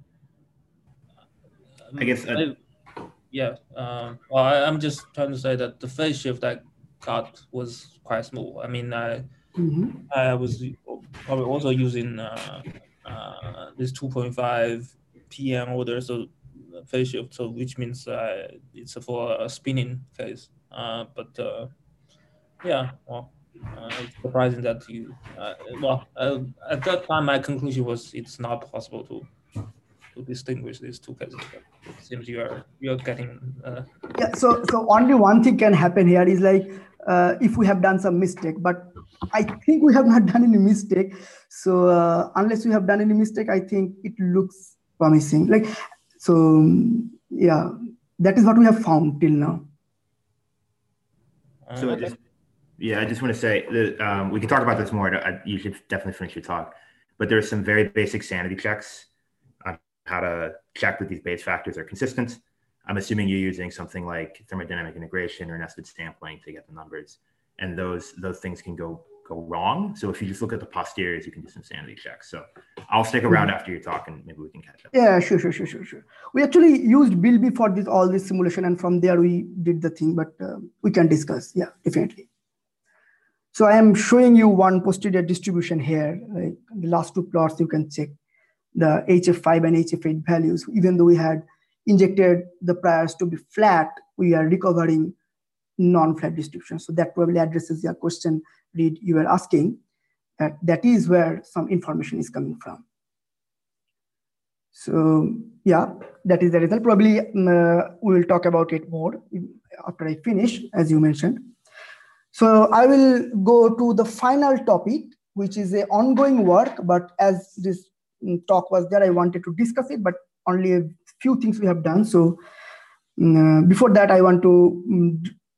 I guess, uh, I, yeah, um, well, I, I'm just trying to say that the phase shift I got was quite small. I mean, I, mm-hmm. I was probably also using uh, uh, this two point five P M order, so phase shift, so which means uh, it's for a spinning phase. Uh, but uh, yeah, well, uh, it's surprising that you, uh, well, uh, at that time, my conclusion was it's not possible to to distinguish these two cases. But it seems you are you're getting. Uh, yeah. So so only one thing can happen here is like uh, if we have done some mistake, but I think we have not done any mistake. So uh, unless we have done any mistake, I think it looks promising. Like so, yeah, that is what we have found till now. So I just, yeah, I just want to say that um, we can talk about this more. I, you should definitely finish your talk, but there's some very basic sanity checks on how to check that these base factors are consistent. I'm assuming you're using something like thermodynamic integration or nested sampling to get the numbers, and those those things can go go wrong. So if you just look at the posteriors, you can do some sanity checks. So I'll stick around mm-hmm. after your talk and maybe we can catch up. Yeah, sure, sure, sure, sure, sure. We actually used Bilby for this all this simulation, and from there we did the thing, but uh, we can discuss. Yeah, definitely. So I am showing you one posterior distribution here. Like the last two plots, you can check the H F five and H F eight values. Even though we had injected the priors to be flat, we are recovering non-flat distribution. So that probably addresses your question, Reed, you were asking. That, that is where some information is coming from. So yeah, that is the result. Probably um, uh, we will talk about it more after I finish, as you mentioned. So I will go to the final topic, which is an ongoing work, but as this talk was there, I wanted to discuss it, but only a few things we have done. So um, before that, I want to um,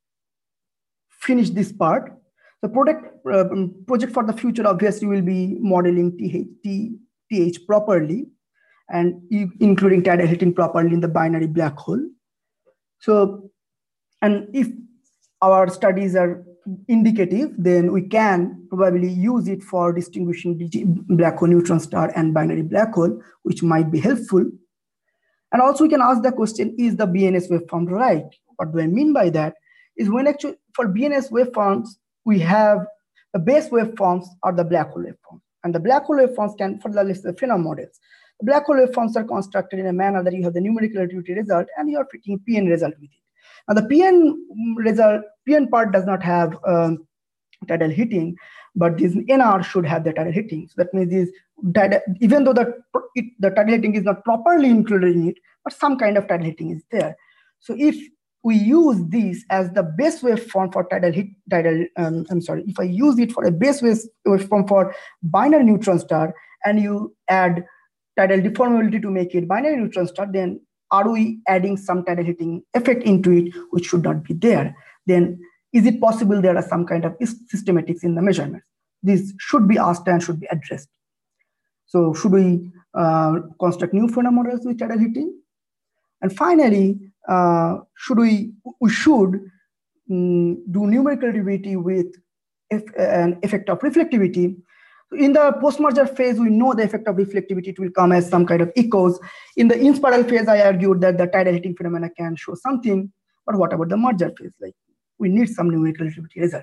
finish this part. The product, uh, project for the future obviously will be modeling T H properly, and including tidal heating properly in the binary black hole. So, and if our studies are indicative, then we can probably use it for distinguishing black hole neutron star and binary black hole, which might be helpful. And also we can ask the question, is the B N S waveform right? What do I mean by that? Is when actually for B N S waveforms, we have the base waveforms are the black hole waveforms. And the black hole waveforms can, for the list of Phenom models, the black hole waveforms are constructed in a manner that you have the numerical relativity result and you are fitting P N result with it. Now the P N result, P N part does not have um, tidal heating, but this N R should have the tidal heating. So that means this tidal, even though the, it, the tidal heating is not properly included in it, but some kind of tidal heating is there. So if we use this as the base waveform for tidal heat, tidal, um, I'm sorry, if I use it for a base waveform for binary neutron star and you add tidal deformability to make it binary neutron star, then are we adding some tidal heating effect into it, which should not be there? Then is it possible there are some kind of systematics in the measurements? This should be asked and should be addressed. So should we uh, construct new Phenom models with tidal heating? And finally, uh, should we, we should um, do numerical relativity with if, uh, an effect of reflectivity. In the post-merger phase, we know the effect of reflectivity it will come as some kind of echoes. In the in-spiral phase, I argued that the tidal heating phenomena can show something, but what about the merger phase? Like, we need some numerical relativity result.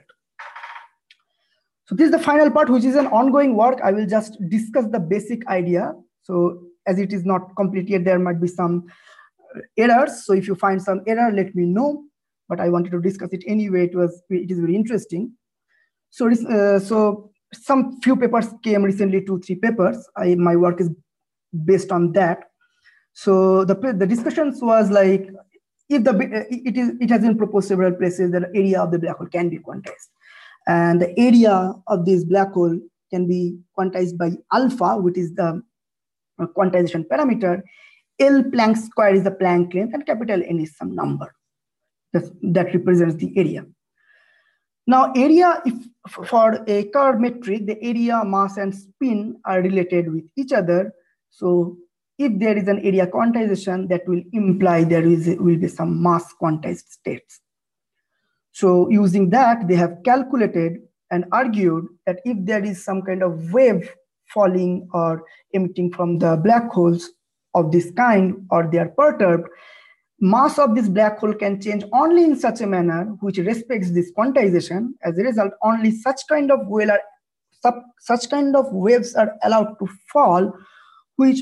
So this is the final part, which is an ongoing work. I will just discuss the basic idea. So as it is not complete yet, there might be some errors. So if you find some error, let me know. But I wanted to discuss it anyway. It was it is very interesting. So uh, so. Some few papers came recently, two, three papers. I, my work is based on that. So the, the discussions was like, if the it is it has been proposed several places that the area of the black hole can be quantized. And the area of this black hole can be quantized by alpha, which is the quantization parameter. L Planck square is the Planck length, and capital N is some number. That's, that represents the area. Now, area, if for a curve metric, the area, mass, and spin are related with each other. So if there is an area quantization, that will imply there is will be some mass quantized states. So using that, they have calculated and argued that if there is some kind of wave falling or emitting from the black holes of this kind, or they are perturbed, mass of this black hole can change only in such a manner which respects this quantization. As a result, only such kind of wave are, such kind of waves are allowed to fall, which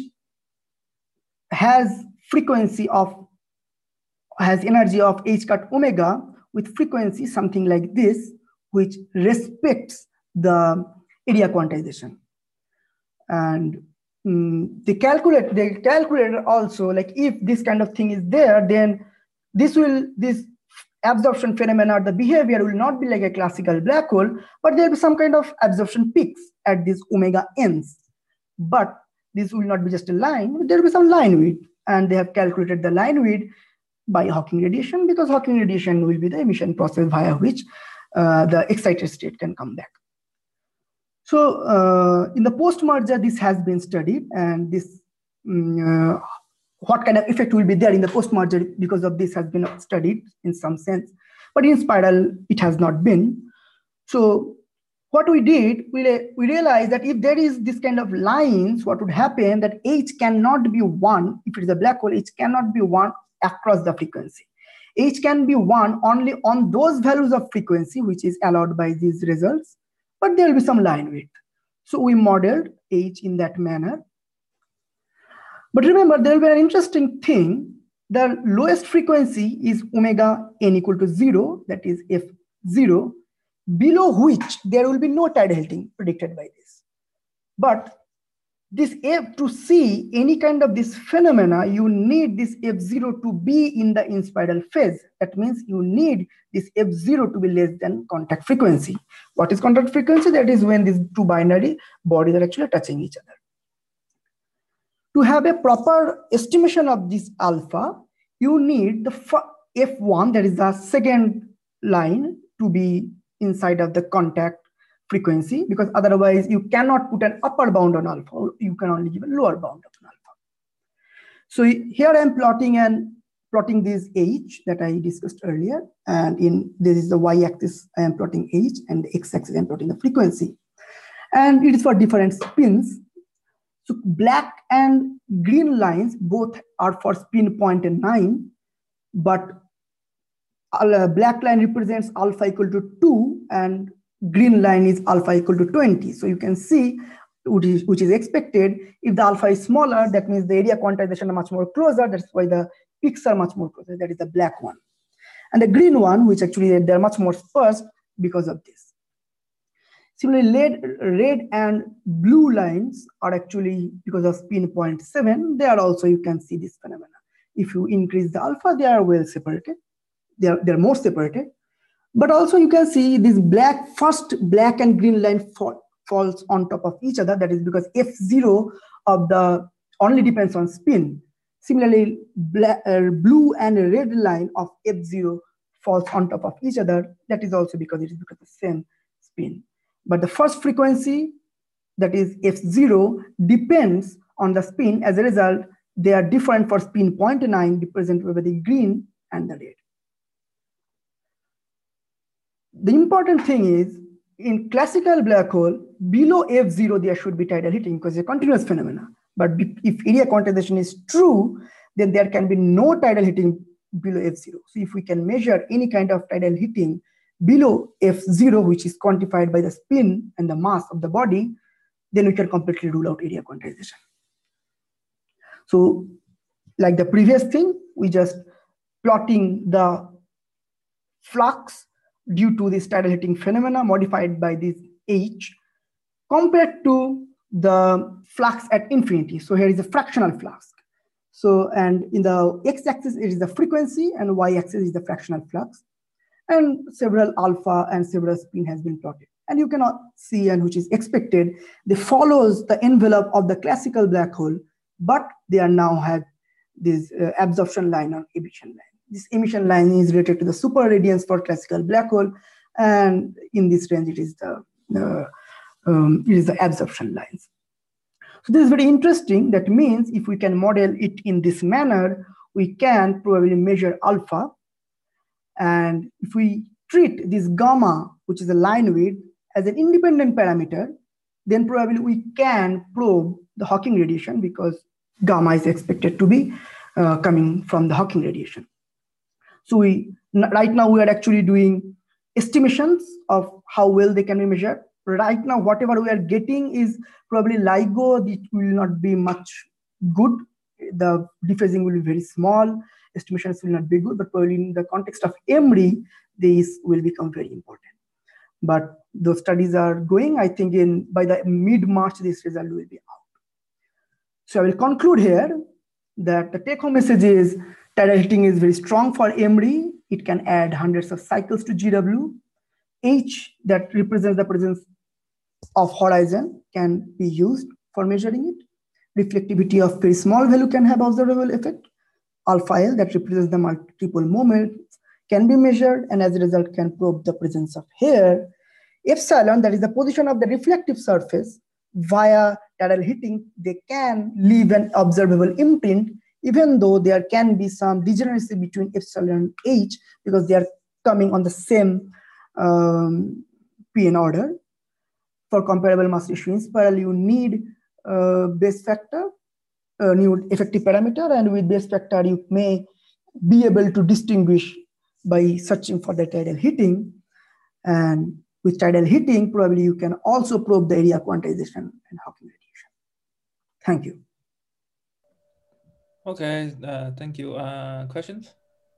has frequency of, has energy of h cut omega with frequency something like this, which respects the area quantization. And Mm, they calculate, they calculated also, like if this kind of thing is there, then this will, this absorption phenomena, the behavior will not be like a classical black hole, but there will be some kind of absorption peaks at these omega n's. But this will not be just a line, there will be some line width. And they have calculated the line width by Hawking radiation, because Hawking radiation will be the emission process via which uh, the excited state can come back. So uh, in the post-merger, this has been studied, and this um, uh, what kind of effect will be there in the post-merger because of this has been studied in some sense. But in spiral, it has not been. So what we did, we, we realized that if there is this kind of lines, what would happen that H cannot be one, if it is a black hole, H cannot be one across the frequency. H can be one only on those values of frequency, which is allowed by these results. But there will be some line width. So we modeled H in that manner. But remember, there will be an interesting thing the lowest frequency is omega n equal to zero, that is F zero, below which there will be no tidal heating predicted by this. But this F, to see any kind of this phenomena, you need this F zero to be in the inspiral phase. That means you need this F zero to be less than contact frequency. What is contact frequency? That is when these two binary bodies are actually touching each other. To have a proper estimation of this alpha, you need the F one, that is the second line, to be inside of the contact frequency, because otherwise you cannot put an upper bound on alpha. You can only give a lower bound of an alpha. So here I am plotting and plotting this H that I discussed earlier, and in this is the y-axis I am plotting H, and the x-axis I am plotting the frequency, and it is for different spins. So black and green lines both are for spin zero point nine, but uh, black line represents alpha equal to two and green line is alpha equal to twenty. So you can see which is, which is expected. If the alpha is smaller, that means the area quantization are much more closer. That's why the peaks are much more closer. That is the black one. And the green one, which actually they're much more sparse because of this. Similarly, red, red and blue lines are actually because of spin zero point seven. They are also, you can see this phenomena. If you increase the alpha, they are well separated. They are, they are more separated. But also you can see this black, first black and green line fall, falls on top of each other. That is because F zero of the only depends on spin. Similarly, black, uh, blue and red line of F zero falls on top of each other. That is also because it is because of the same spin. But the first frequency, that is F zero, depends on the spin. As a result, they are different for spin zero point nine, represented by the green and the red. The important thing is, in classical black hole, below F zero, there should be tidal heating because it's a continuous phenomena. But if area quantization is true, then there can be no tidal heating below F zero. So if we can measure any kind of tidal heating below F zero, which is quantified by the spin and the mass of the body, then we can completely rule out area quantization. So like the previous thing, we just plotting the flux due to this tidal heating phenomena modified by this H compared to the flux at infinity. So here is a fractional flux. So, and in the x-axis, it is the frequency, and y-axis is the fractional flux. And several alpha and several spin has been plotted. And you cannot see, and which is expected, they follows the envelope of the classical black hole, but they are now have this uh, absorption line or emission line. This emission line is related to the super radiance for classical black hole, and in this range, it is the uh, um, it is the absorption lines. So this is very interesting. That means if we can model it in this manner, we can probably measure alpha. And if we treat this gamma, which is a line width, as an independent parameter, then probably we can probe the Hawking radiation because gamma is expected to be uh, coming from the Hawking radiation. So we right now we are actually doing estimations of how well they can be measured. Right now, whatever we are getting is probably LIGO. It will not be much good. The dephasing will be very small. Estimations will not be good, but probably in the context of EMRI, these will become very important. But those studies are going. I think in by the mid-March, this result will be out. So I will conclude here that the take-home message is tidal heating is very strong for EMRI. It can add hundreds of cycles to G W. H, that represents the presence of horizon, can be used for measuring it. Reflectivity of very small value can have observable effect. Alpha L, that represents the multiple moments, can be measured, and as a result can probe the presence of hair. Epsilon, that is the position of the reflective surface, via tidal heating, they can leave an observable imprint, even though there can be some degeneracy between epsilon and H because they are coming on the same um, P N order. For comparable mass ratio in spiral, you need uh, base factor, uh, new effective parameter, and with base factor, you may be able to distinguish by searching for the tidal heating. And with tidal heating, probably you can also probe the area quantization and Hawking radiation. Thank you. Okay, uh, thank you. Uh, questions?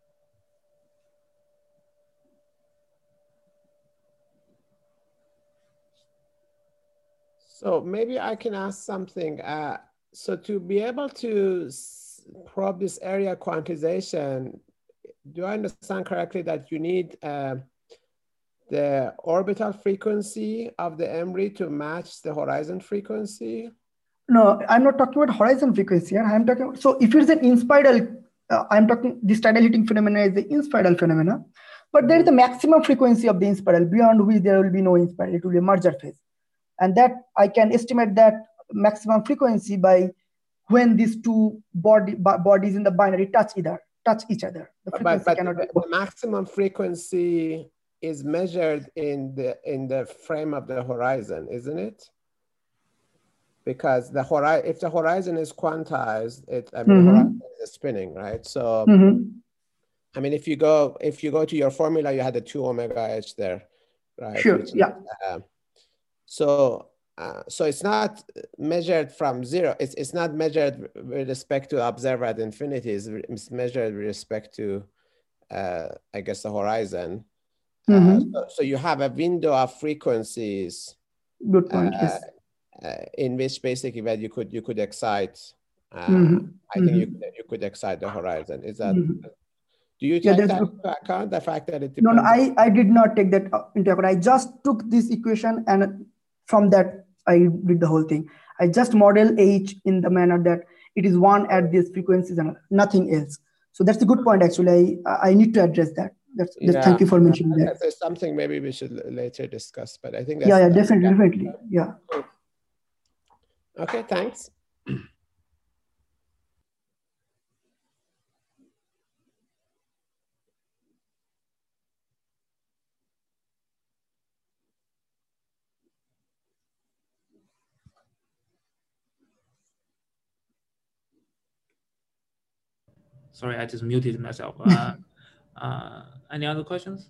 So maybe I can ask something. Uh, so to be able to probe this area quantization, do I understand correctly that you need uh, the orbital frequency of the M R I to match the horizon frequency? No, I'm not talking about horizon frequency. I'm talking about, so if it's an inspiral, uh, I'm talking, this tidal heating phenomena is the inspiral phenomena, but there is a maximum frequency of the inspiral beyond which there will be no inspiral, it will be a merger phase. And that I can estimate that maximum frequency by when these two body, bodies in the binary touch either, touch each other. The frequency but but cannot the, the maximum frequency is measured in the in the frame of the horizon, isn't it? Because the horizon, if the horizon is quantized, it I mean, mm-hmm. the horizon is spinning, right? So, mm-hmm. I mean, if you go if you go to your formula, you had the two omega h there, right? Sure. Which, yeah. Uh, so, uh, so it's not measured from zero. It's it's not measured with respect to observer at infinity. It's, it's measured with respect to, uh, I guess, the horizon. Mm-hmm. uh, so, so you have a window of frequencies. Good point. Uh, yes. Uh, in which basically that you could you could excite, uh, mm-hmm. I think mm-hmm. you could, you could excite the horizon. Is that? Mm-hmm. Do you take yeah, that into account? The fact that it no, no, I I did not take that into account. I just took this equation and from that I did the whole thing. I just model H in the manner that it is one at these frequencies and nothing else. So that's a good point. Actually, I I need to address that. That's, yeah. Thank you for mentioning that. That's something maybe we should later discuss. But I think that's, yeah, yeah, that's, definitely, definitely, yeah. Okay, thanks. Sorry, I just muted myself. Uh, uh, any other questions?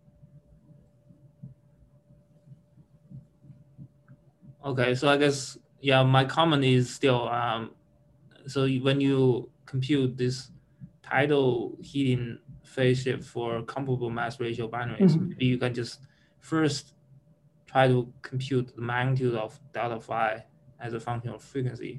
Okay, so I guess, yeah, my comment is still, um, so when you compute this tidal heating phase shift for comparable mass ratio binaries, mm-hmm. maybe you can just first try to compute the magnitude of delta phi as a function of frequency.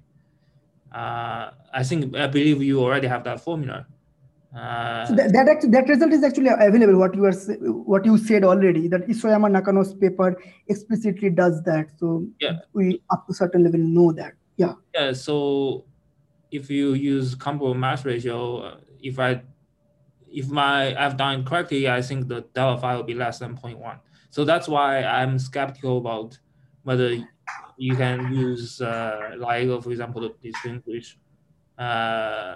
Uh, I think, I believe you already have that formula. Uh, so that that, actually, that result is actually available. What you are what you said already, that Isoyama Nakano's paper explicitly does that. So yeah, we up to a certain level know that. Yeah. Yeah. So if you use comparable mass ratio, uh, if I if my I've done it correctly, I think the delta phi will be less than zero point one. So that's why I'm skeptical about whether you can use uh, LIGO, for example, to distinguish uh,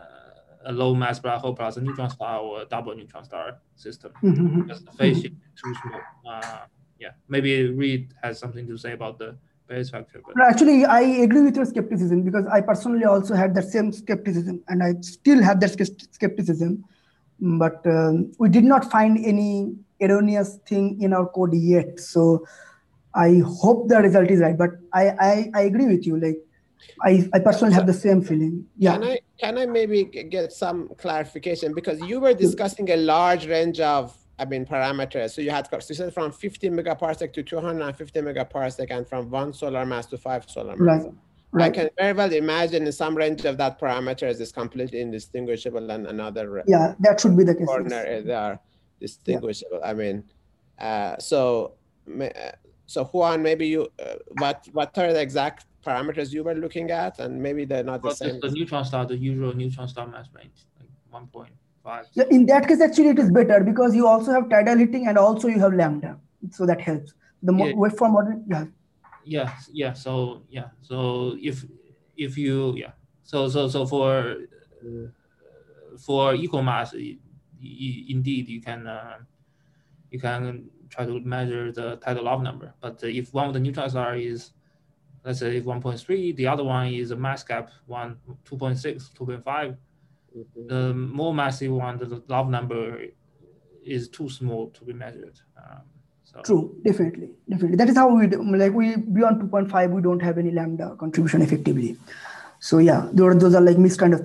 a low mass black hole plus a neutron star or a double neutron star system. Mm-hmm. Because the phase shift is too small. Uh, yeah, maybe Reed has something to say about the Bayes factor. But actually, I agree with your skepticism because I personally also had that same skepticism, and I still have that skepticism. But um, we did not find any erroneous thing in our code yet. So I hope the result is right. But I I, I agree with you. Like I, I personally have the same feeling. Yeah. Can I can I maybe get some clarification, because you were discussing a large range of I mean parameters. So you had so you said from fifty megaparsec to two hundred fifty megaparsec, and from one solar mass to five solar mass. Right. Right. I can very well imagine in some range of that parameters is completely indistinguishable, and another yeah that should be the case. Corner they are distinguishable. Yeah. I mean, uh, so so Juan, maybe you uh, what what are the exact parameters you were looking at, and maybe they're not the well, same. The neutron star, the usual neutron star mass range, like one point five. Yeah, in that case, actually, it is better because you also have tidal heating and also you have lambda, so that helps. The yeah. waveform model, yeah. Yeah, yeah. So yeah, so if if you yeah, so so so for uh, for equal mass, y- y- indeed you can uh, you can try to measure the tidal log number. But if one of the neutron star is, let's say, one point three, the other one is a mass gap one two point six, two point five. Mm-hmm. The more massive one, the log number is too small to be measured. Um, So. True, definitely, definitely. That is how we do, like we beyond two point five, we don't have any lambda contribution effectively. So yeah, those those are like mixed kind of thing.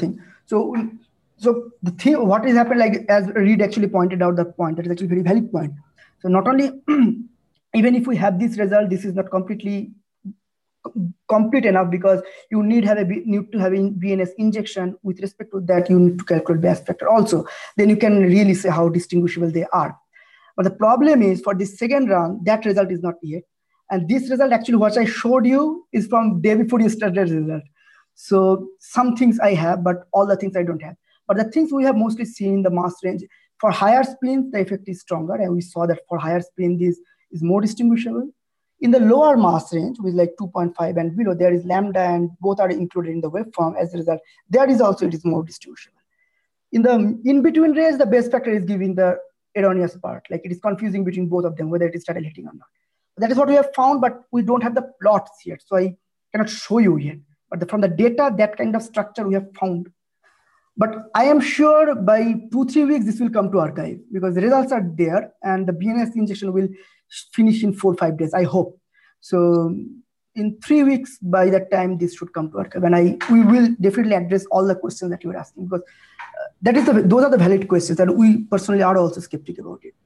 So, so the thing, what is happened, like as Reed actually pointed out the point, that is actually a very valid point. So not only, even if we have this result, this is not completely complete enough, because you need have a need to have a B N S injection. With respect to that, you need to calculate Bayes factor also. Then you can really say how distinguishable they are. But the problem is, for the second round, that result is not yet. And this result, actually, what I showed you is from day before yesterday's result. So some things I have, but all the things I don't have. But the things we have mostly seen in the mass range, for higher spins, the effect is stronger. And we saw that for higher spin, this is more distinguishable. In the lower mass range, with like two point five and below, there is lambda, and both are included in the waveform. As a result, there is also, it is more distinguishable. In the in-between range, the Bayes factor is giving the erroneous part. Like it is confusing between both of them, whether it is tidal heating or not. That is what we have found, but we don't have the plots yet. So I cannot show you yet. But the, from the data, that kind of structure we have found. But I am sure by two, three weeks, this will come to archive, because the results are there and the B N S injection will finish in four, five days, I hope. So in three weeks, by that time, this should come to archive. And I, we will definitely address all the questions that you were asking, because uh, that is the, those are the valid questions, and we personally are also skeptical about it.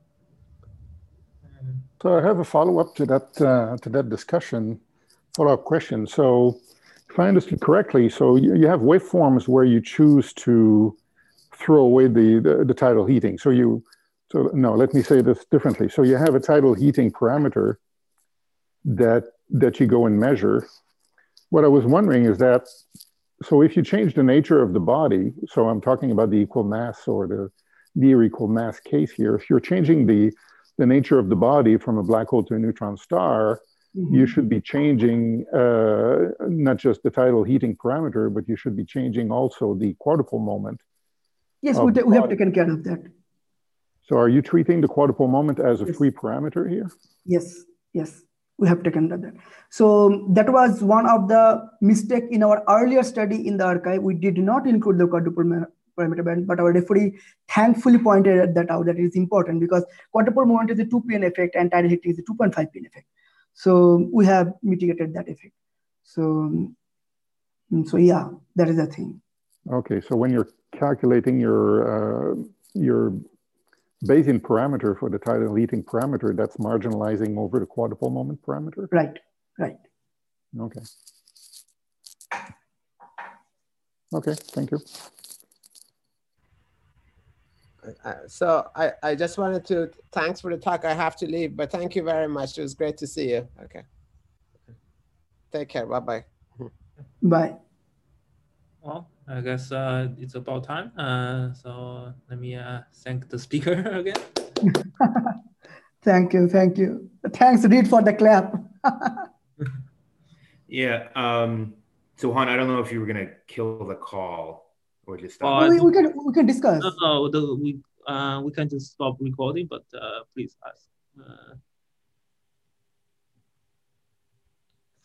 So I have a follow-up to that, uh, to that discussion, follow-up question. So if I understood correctly, so you, you have waveforms where you choose to throw away the, the, the tidal heating. So you, so no, let me say this differently. So you have a tidal heating parameter that, that you go and measure. What I was wondering is that, so if you change the nature of the body, so I'm talking about the equal mass or the near equal mass case here, if you're changing the, the nature of the body from a black hole to a neutron star, mm-hmm. you should be changing uh, not just the tidal heating parameter, but you should be changing also the quadrupole moment. Yes, we, we have taken care of that. So are you treating the quadrupole moment as a yes. free parameter here? Yes, yes, we have taken care of that. So that was one of the mistake in our earlier study in the archive. We did not include the quadrupole parameter band, but our referee thankfully pointed that out, that it is important, because quadrupole moment is a two P N effect and tidal heating is a two point five P N effect. So we have mitigated that effect. So, so yeah, that is the thing. Okay, so when you're calculating your uh, your Bayesian parameter for the tidal heating parameter, that's marginalizing over the quadrupole moment parameter? Right, right. Okay. Okay, thank you. Uh, so I, I just wanted to, thanks for the talk. I have to leave, but thank you very much. It was great to see you. Okay. Take care. Bye-bye. Bye. Well, I guess uh, it's about time. Uh, so let me uh, thank the speaker again. Thank you. Thank you. Thanks, Reed, for the clap. Yeah. Um, so, Han, I don't know if you were going to kill the call or just stop. Uh, we, we, can, we can discuss. No, no the, we, uh, we can just stop recording, but uh, please ask. Uh,